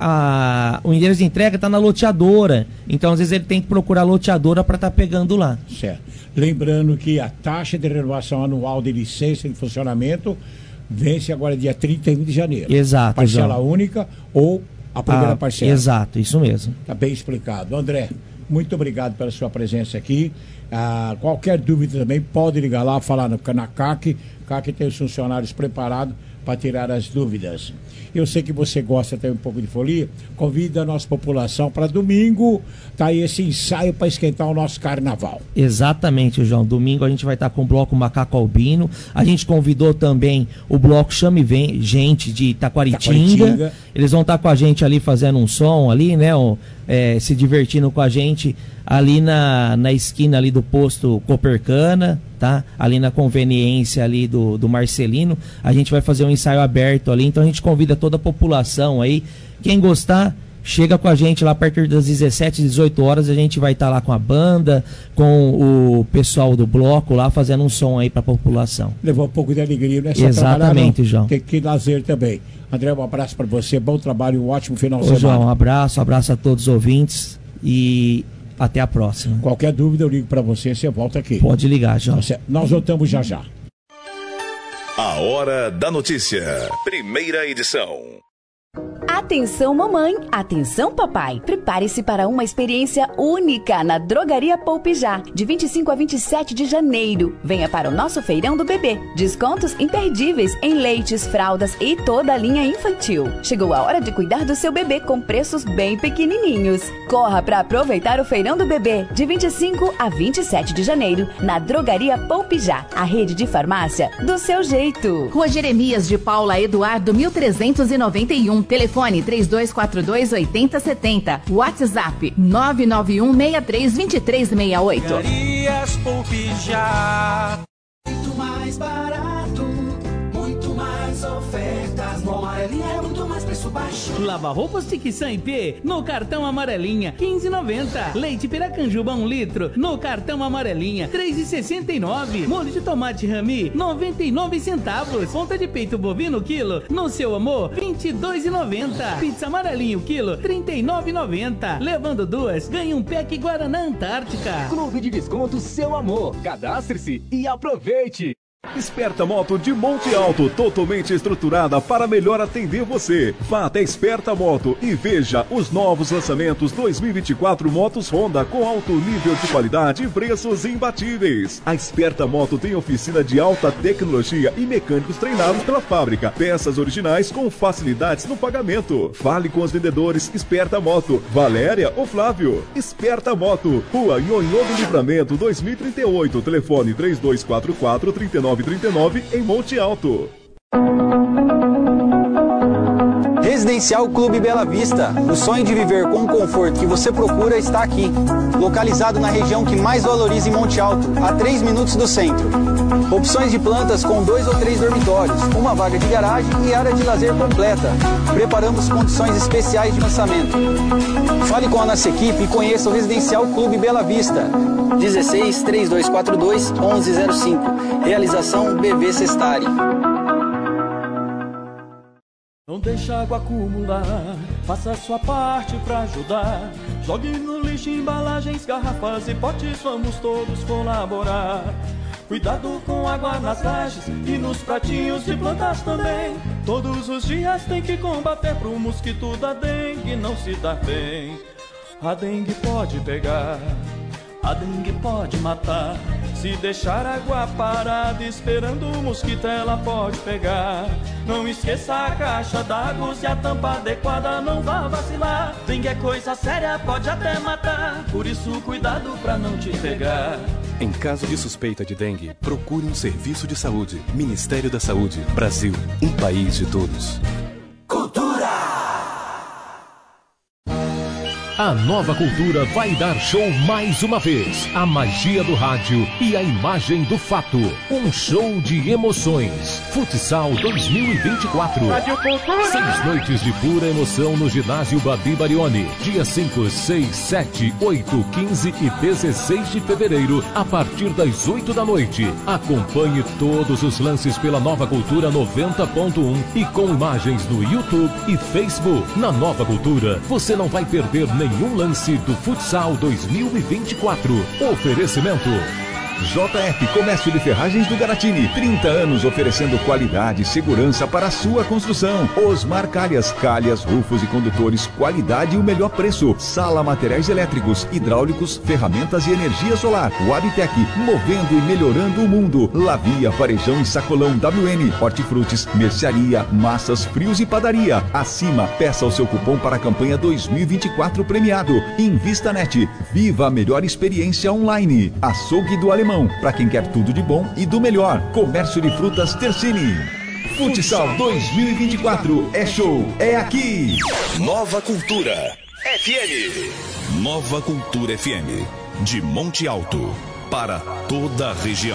o endereço de entrega está na loteadora, então às vezes ele tem que procurar a loteadora para estar pegando lá. Certo. Lembrando que a taxa de renovação anual de licença de funcionamento vence agora dia 31 de janeiro. Exato. Parcela única ou a primeira parcela. Exato, isso mesmo. Está bem explicado. André, muito obrigado pela sua presença aqui. Qualquer dúvida também pode ligar lá, falar na CAC. CAC tem os funcionários preparados para tirar as dúvidas. Eu sei que você gosta até um pouco de folia. Convida a nossa população para domingo. Tá aí esse ensaio para esquentar o nosso carnaval. Exatamente, João. Domingo a gente vai estar com o bloco Macaco Albino. A gente convidou também o bloco Chame Vem Gente de Taquaritinga. Eles vão estar com a gente ali fazendo um som ali, né? Se divertindo com a gente ali na esquina ali do posto Copercana, tá? Ali na conveniência ali do Marcelino. A gente vai fazer um ensaio aberto ali, então a gente convida toda a população aí. Quem gostar, chega com a gente lá perto das 17, 18 horas, a gente vai estar lá com a banda, com o pessoal do bloco lá, fazendo um som aí para a população. Levou um pouco de alegria, né? Exatamente, João. Tem que lazer também. André, um abraço para você, bom trabalho, um ótimo final de semana. João, um abraço a todos os ouvintes e até a próxima. Qualquer dúvida eu ligo para você volta aqui. Pode ligar, João. Nós voltamos já já. A Hora da Notícia, primeira edição. Atenção mamãe, atenção papai, prepare-se para uma experiência única na Drogaria Poupe Já, de 25 a 27 de janeiro. Venha para o nosso feirão do bebê. Descontos imperdíveis em leites, fraldas e toda a linha infantil. Chegou a hora de cuidar do seu bebê com preços bem pequenininhos. Corra para aproveitar o feirão do bebê, de 25 a 27 de janeiro, na Drogaria Poupe Já, a rede de farmácia do seu jeito. Rua Jeremias de Paula Eduardo, 1391. Telefone 3242-8070. WhatsApp 991632368. Drogarias Poupe Já. Muito mais barato, muito mais ofertas. No Amarelinha é muito mais preço baixo. Lava roupas Tiquisã IP no cartão Amarelinha, 15,90. Leite Piracanjuba 1 litro no cartão Amarelinha, 3,69. Molho de tomate Rami, 99 centavos. Ponta de peito bovino quilo no Seu Amor, 22,90. Pizza Amarelinho quilo, 39,90. Levando duas, ganha um pack Guaraná Antártica. Clube de Descontos Seu Amor. Cadastre-se e aproveite. Esperta Moto de Monte Alto, totalmente estruturada para melhor atender você. Vá até Esperta Moto e veja os novos lançamentos 2024 motos Honda com alto nível de qualidade e preços imbatíveis. A Esperta Moto tem oficina de alta tecnologia e mecânicos treinados pela fábrica. Peças originais com facilidades no pagamento. Fale com os vendedores Esperta Moto, Valéria ou Flávio. Esperta Moto, Rua Nhonhô do Livramento 2038, telefone 3244-3939 em Monte Alto. Residencial Clube Bela Vista. O sonho de viver com o conforto que você procura está aqui. Localizado na região que mais valoriza em Monte Alto, a 3 minutos do centro. Opções de plantas com 2 ou 3 dormitórios, uma vaga de garagem e área de lazer completa. Preparamos condições especiais de lançamento. Fale com a nossa equipe e conheça o Residencial Clube Bela Vista. 16 3242 1105. Realização BV Sestari. Não deixa água acumular, faça a sua parte pra ajudar. Jogue no lixo embalagens, garrafas e potes, vamos todos colaborar. Cuidado com água nas lajes e nos pratinhos de plantas também. Todos os dias tem que combater pro mosquito da dengue não se dar bem. A dengue pode pegar, a dengue pode matar. Se deixar água parada esperando o mosquito, ela pode pegar. Não esqueça a caixa d'água e a tampa adequada, não vá vacilar. Dengue é coisa séria, pode até matar, por isso cuidado pra não te pegar. Em caso de suspeita de dengue, procure um serviço de saúde. Ministério da Saúde, Brasil, um país de todos. Cultura! A Nova Cultura vai dar show mais uma vez. A magia do rádio e a imagem do fato. Um show de emoções. Futsal 2024. Rádio Cultura. 6 noites de pura emoção no ginásio Babi Barioni. Dia 5, 6, 7, 8, 15 e 16 de fevereiro, a partir das 8 da noite. Acompanhe todos os lances pela Nova Cultura 90.1 e com imagens no YouTube e Facebook. Na Nova Cultura, você não vai perder nenhum lance do Futsal 2024. Oferecimento JF Comércio de Ferragens do Garatini, 30 anos oferecendo qualidade e segurança para a sua construção. Osmar Calhas, calhas, rufos e condutores, qualidade e o melhor preço. Sala Materiais Elétricos, Hidráulicos, Ferramentas e Energia Solar. Wabtec, movendo e melhorando o mundo. Lavia, Varejão e Sacolão WN, Hortifrutis, Mercearia, Massas, Frios e Padaria. Acima, peça o seu cupom para a campanha 2024 premiado. InvistaNet, viva a melhor experiência online. Açougue do Alemão, para quem quer tudo de bom e do melhor. Comércio de Frutas Tercini. Futsal 2024 é show, é aqui. Nova Cultura FM. Nova Cultura FM. De Monte Alto para toda a região.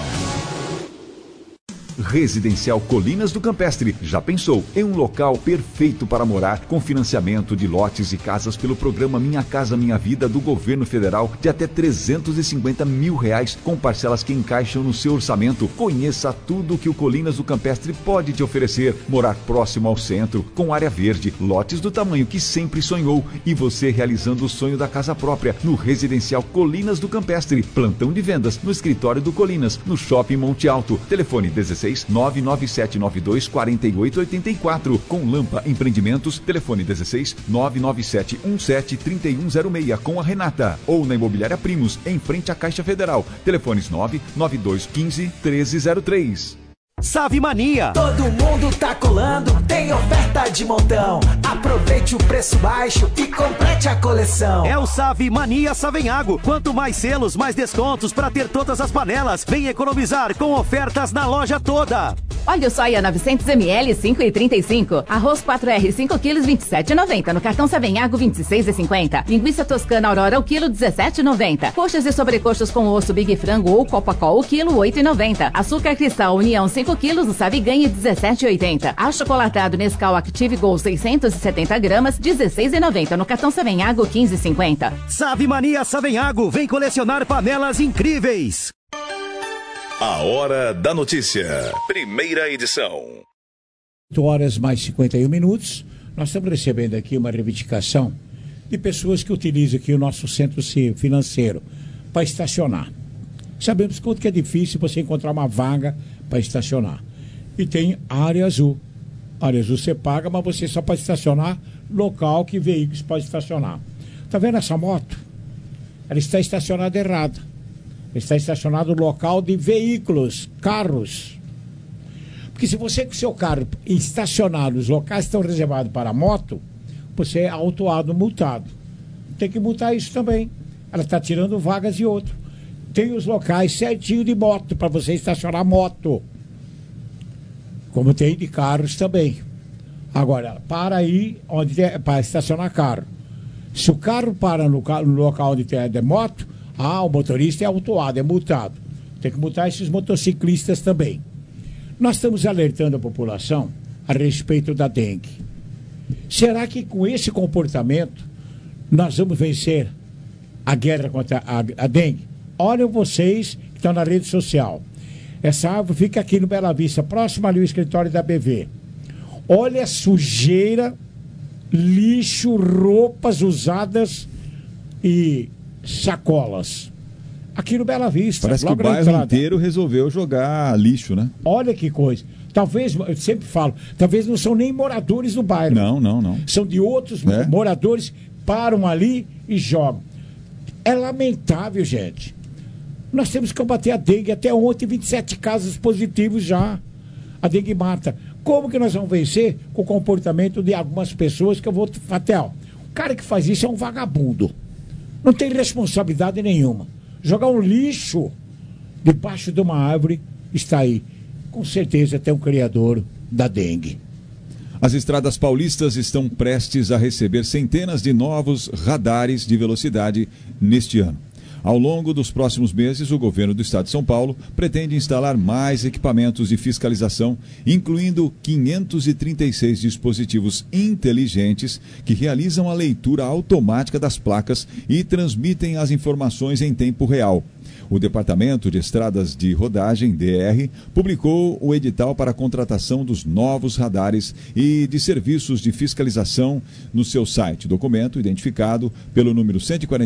Residencial Colinas do Campestre. Já pensou em um local perfeito para morar, com financiamento de lotes e casas pelo programa Minha Casa Minha Vida do governo federal de até R$350 mil, com parcelas que encaixam no seu orçamento. Conheça tudo que o Colinas do Campestre pode te oferecer. Morar próximo ao centro, com área verde, lotes do tamanho que sempre sonhou e você realizando o sonho da casa própria no Residencial Colinas do Campestre. Plantão de vendas no escritório do Colinas, no Shopping Monte Alto. Telefone 16 99792 4884. Com Lampa Empreendimentos, telefone 16 99717 3106 com a Renata. Ou na Imobiliária Primos, em frente à Caixa Federal. Telefones 99215 1303. Save Mania. Todo mundo tá colando, tem oferta de montão. Aproveite o preço baixo e complete a coleção. É o Save Mania Savenhago. Quanto mais selos, mais descontos para ter todas as panelas. Vem economizar com ofertas na loja toda. Óleo soia 900 ml 5,35. Arroz 4R 5 kg 27,90. No cartão Savenhago 26,50. Linguiça toscana Aurora o quilo 17,90. Coxas e sobrecoxas com osso Big Frango ou Copacol o quilo 8,90. Açúcar Cristal União 5 quilos no Sabe Ganhe 17,80. Achocolatado Nescau Active Gold 670 gramas 16,90. No cartão Savenhago 15,50. Save Mania Savenhago. Vem colecionar panelas incríveis. A Hora da Notícia. Primeira edição. 8 horas mais 51 minutos. Nós estamos recebendo aqui uma reivindicação de pessoas que utilizam aqui o nosso centro financeiro para estacionar. Sabemos quanto que é difícil você encontrar uma vaga para estacionar. E tem área azul. Área azul você paga, mas você só pode estacionar local que veículos podem estacionar. Tá vendo essa moto? Ela está estacionada errada. Está estacionado no local de veículos, carros. Porque se você com seu carro estacionar nos locais que estão reservados para moto, você é autuado, multado. Tem que multar isso também. Ela está tirando vagas de outro. Tem os locais certinho de moto para você estacionar moto. Como tem de carros também. Agora, para aí para estacionar carro. Se o carro para no local onde tem de moto, o motorista é autuado, é multado. Tem que multar esses motociclistas também. Nós estamos alertando a população a respeito da dengue. Será que com esse comportamento nós vamos vencer a guerra contra a dengue? Olhem vocês que estão na rede social. Essa árvore fica aqui no Bela Vista, próximo ali ao escritório da BV. Olha a sujeira, lixo, roupas usadas e sacolas. Aqui no Bela Vista. Parece que o bairro inteiro resolveu jogar lixo, né? Olha que coisa. Talvez, eu sempre falo, talvez não são nem moradores do bairro. Não. São de outros moradores, param ali e jogam. É lamentável, gente. Nós temos que combater a dengue. Até ontem, 27 casos positivos já. A dengue mata. Como que nós vamos vencer com o comportamento de algumas pessoas que eu vou... Fatel, o cara que faz isso é um vagabundo. Não tem responsabilidade nenhuma. Jogar um lixo debaixo de uma árvore está aí. Com certeza tem um criador da dengue. As estradas paulistas estão prestes a receber centenas de novos radares de velocidade neste ano. Ao longo dos próximos meses, o governo do estado de São Paulo pretende instalar mais equipamentos de fiscalização, incluindo 536 dispositivos inteligentes que realizam a leitura automática das placas e transmitem as informações em tempo real. O Departamento de Estradas de Rodagem, DR, publicou o edital para a contratação dos novos radares e de serviços de fiscalização no seu site, documento identificado pelo número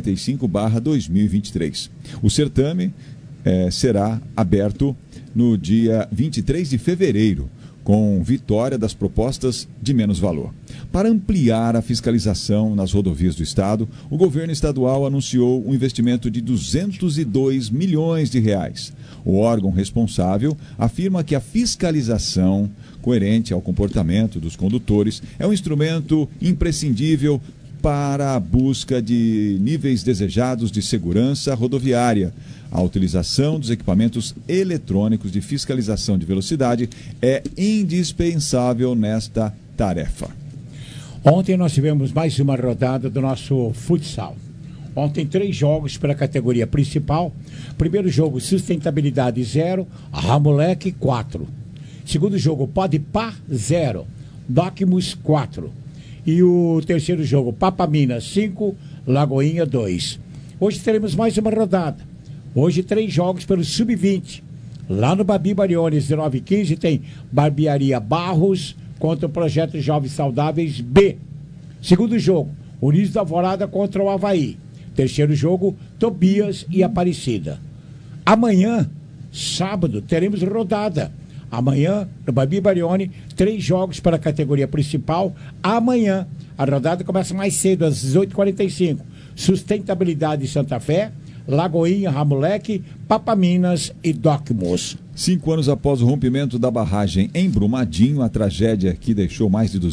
145/2023. O certame será aberto no dia 23 de fevereiro, com vitória das propostas de menos valor. Para ampliar a fiscalização nas rodovias do estado, o governo estadual anunciou um investimento de 202 milhões de reais. O órgão responsável afirma que a fiscalização coerente ao comportamento dos condutores é um instrumento imprescindível para a busca de níveis desejados de segurança rodoviária. A utilização dos equipamentos eletrônicos de fiscalização de velocidade é indispensável nesta tarefa. Ontem nós tivemos mais uma rodada do nosso futsal. Ontem 3 jogos para a categoria principal. Primeiro jogo, Sustentabilidade 0, Ramoleque 4. Segundo jogo, Podpah 0, Docmus 4. E o terceiro jogo, Papaminas 5, Lagoinha 2. Hoje teremos mais uma rodada. Hoje 3 jogos pelo Sub-20. Lá no Babi Bariones, 19h15, tem Barbearia Barros contra o Projeto Jovens Saudáveis B. Segundo jogo, Unis da Alvorada contra o Avaí. Terceiro jogo, Tobias e Aparecida. Amanhã, sábado, teremos rodada. Amanhã, no Babi Barione, 3 jogos para a categoria principal. Amanhã, a rodada começa mais cedo, às 18h45. Sustentabilidade Santa Fé, Lagoinha, Ramoleque, Papaminas e Docmus. 5 anos após o rompimento da barragem em Brumadinho, a tragédia que deixou mais de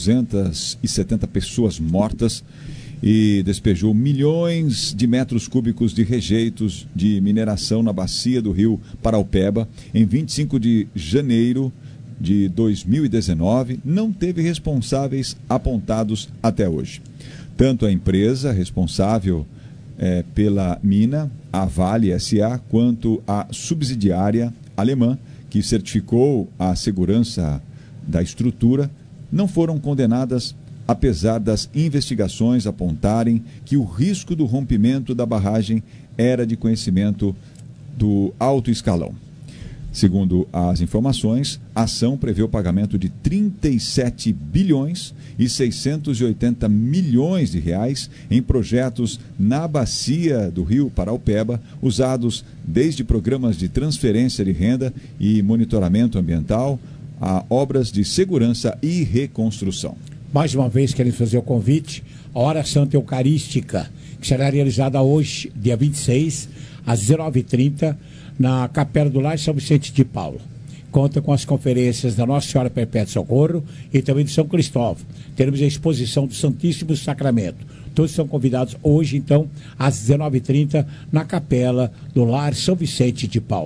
270 pessoas mortas e despejou milhões de metros cúbicos de rejeitos de mineração na bacia do rio Paraupeba, em 25 de janeiro de 2019, não teve responsáveis apontados até hoje. Tanto a empresa responsável pela mina, a Vale S.A., quanto a subsidiária alemã, que certificou a segurança da estrutura, não foram condenadas, apesar das investigações apontarem que o risco do rompimento da barragem era de conhecimento do alto escalão. Segundo as informações, a ação prevê o pagamento de 37 bilhões e 680 milhões de reais em projetos na bacia do rio Paraupeba, usados desde programas de transferência de renda e monitoramento ambiental a obras de segurança e reconstrução. Mais uma vez queremos fazer o convite à Hora Santa Eucarística, que será realizada hoje, dia 26, às 19h30, na Capela do Lar São Vicente de Paulo. Conta com as conferências da Nossa Senhora Perpétua Socorro e também de São Cristóvão. Teremos a exposição do Santíssimo Sacramento. Todos são convidados hoje, então, às 19h30, na Capela do Lar São Vicente de Paulo.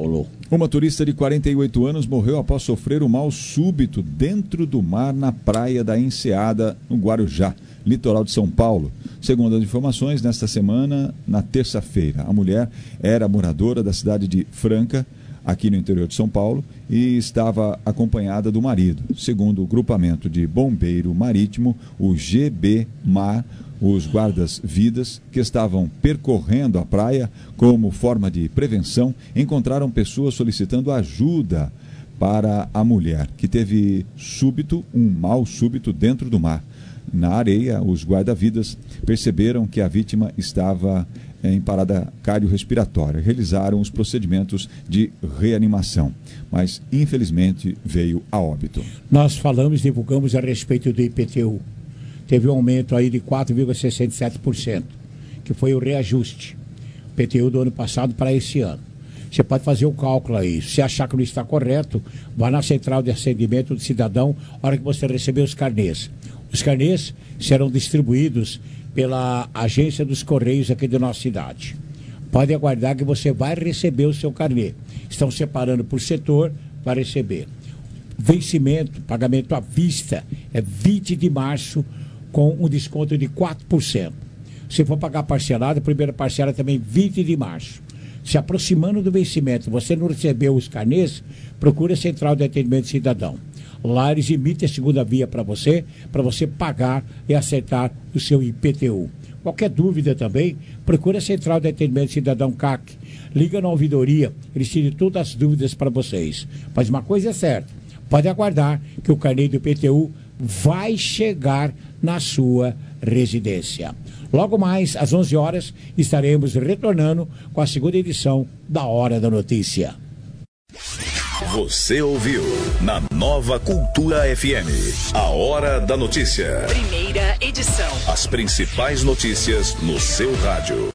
Uma turista de 48 anos morreu após sofrer um mal súbito dentro do mar na praia da Enseada, no Guarujá, litoral de São Paulo. Segundo as informações, nesta semana, na terça-feira, a mulher era moradora da cidade de Franca, aqui no interior de São Paulo, e estava acompanhada do marido. Segundo o grupamento de bombeiro marítimo, o GB Mar, os guardas-vidas que estavam percorrendo a praia como forma de prevenção, encontraram pessoas solicitando ajuda para a mulher, que teve um mal súbito dentro do mar. Na areia, os guarda-vidas perceberam que a vítima estava em parada cardiorrespiratória. Realizaram os procedimentos de reanimação, mas infelizmente veio a óbito. Nós falamos, divulgamos a respeito do IPTU. Teve um aumento aí de 4,67%, que foi o reajuste. IPTU do ano passado para esse ano. Você pode fazer o cálculo aí. Se achar que não está correto, vá na central de atendimento do cidadão, na hora que você receber os carnês. Os carnês serão distribuídos pela agência dos Correios aqui da nossa cidade. Pode aguardar que você vai receber o seu carnê. Estão separando por setor para receber. Vencimento, pagamento à vista, é 20 de março, com um desconto de 4%. Se for pagar parcelado, a primeira parcela também 20 de março. Se aproximando do vencimento, você não recebeu os carnês, procure a Central de Atendimento Cidadão. Lá eles emitem a segunda via para você pagar e acertar o seu IPTU. Qualquer dúvida também, procure a Central de Atendimento Cidadão CAC. Liga na ouvidoria, eles tiram todas as dúvidas para vocês. Mas uma coisa é certa, pode aguardar que o carnê do IPTU vai chegar na sua residência. Logo mais, às 11 horas, estaremos retornando com a segunda edição da Hora da Notícia. Você ouviu na Nova Cultura FM, a Hora da Notícia. Primeira edição. As principais notícias no seu rádio.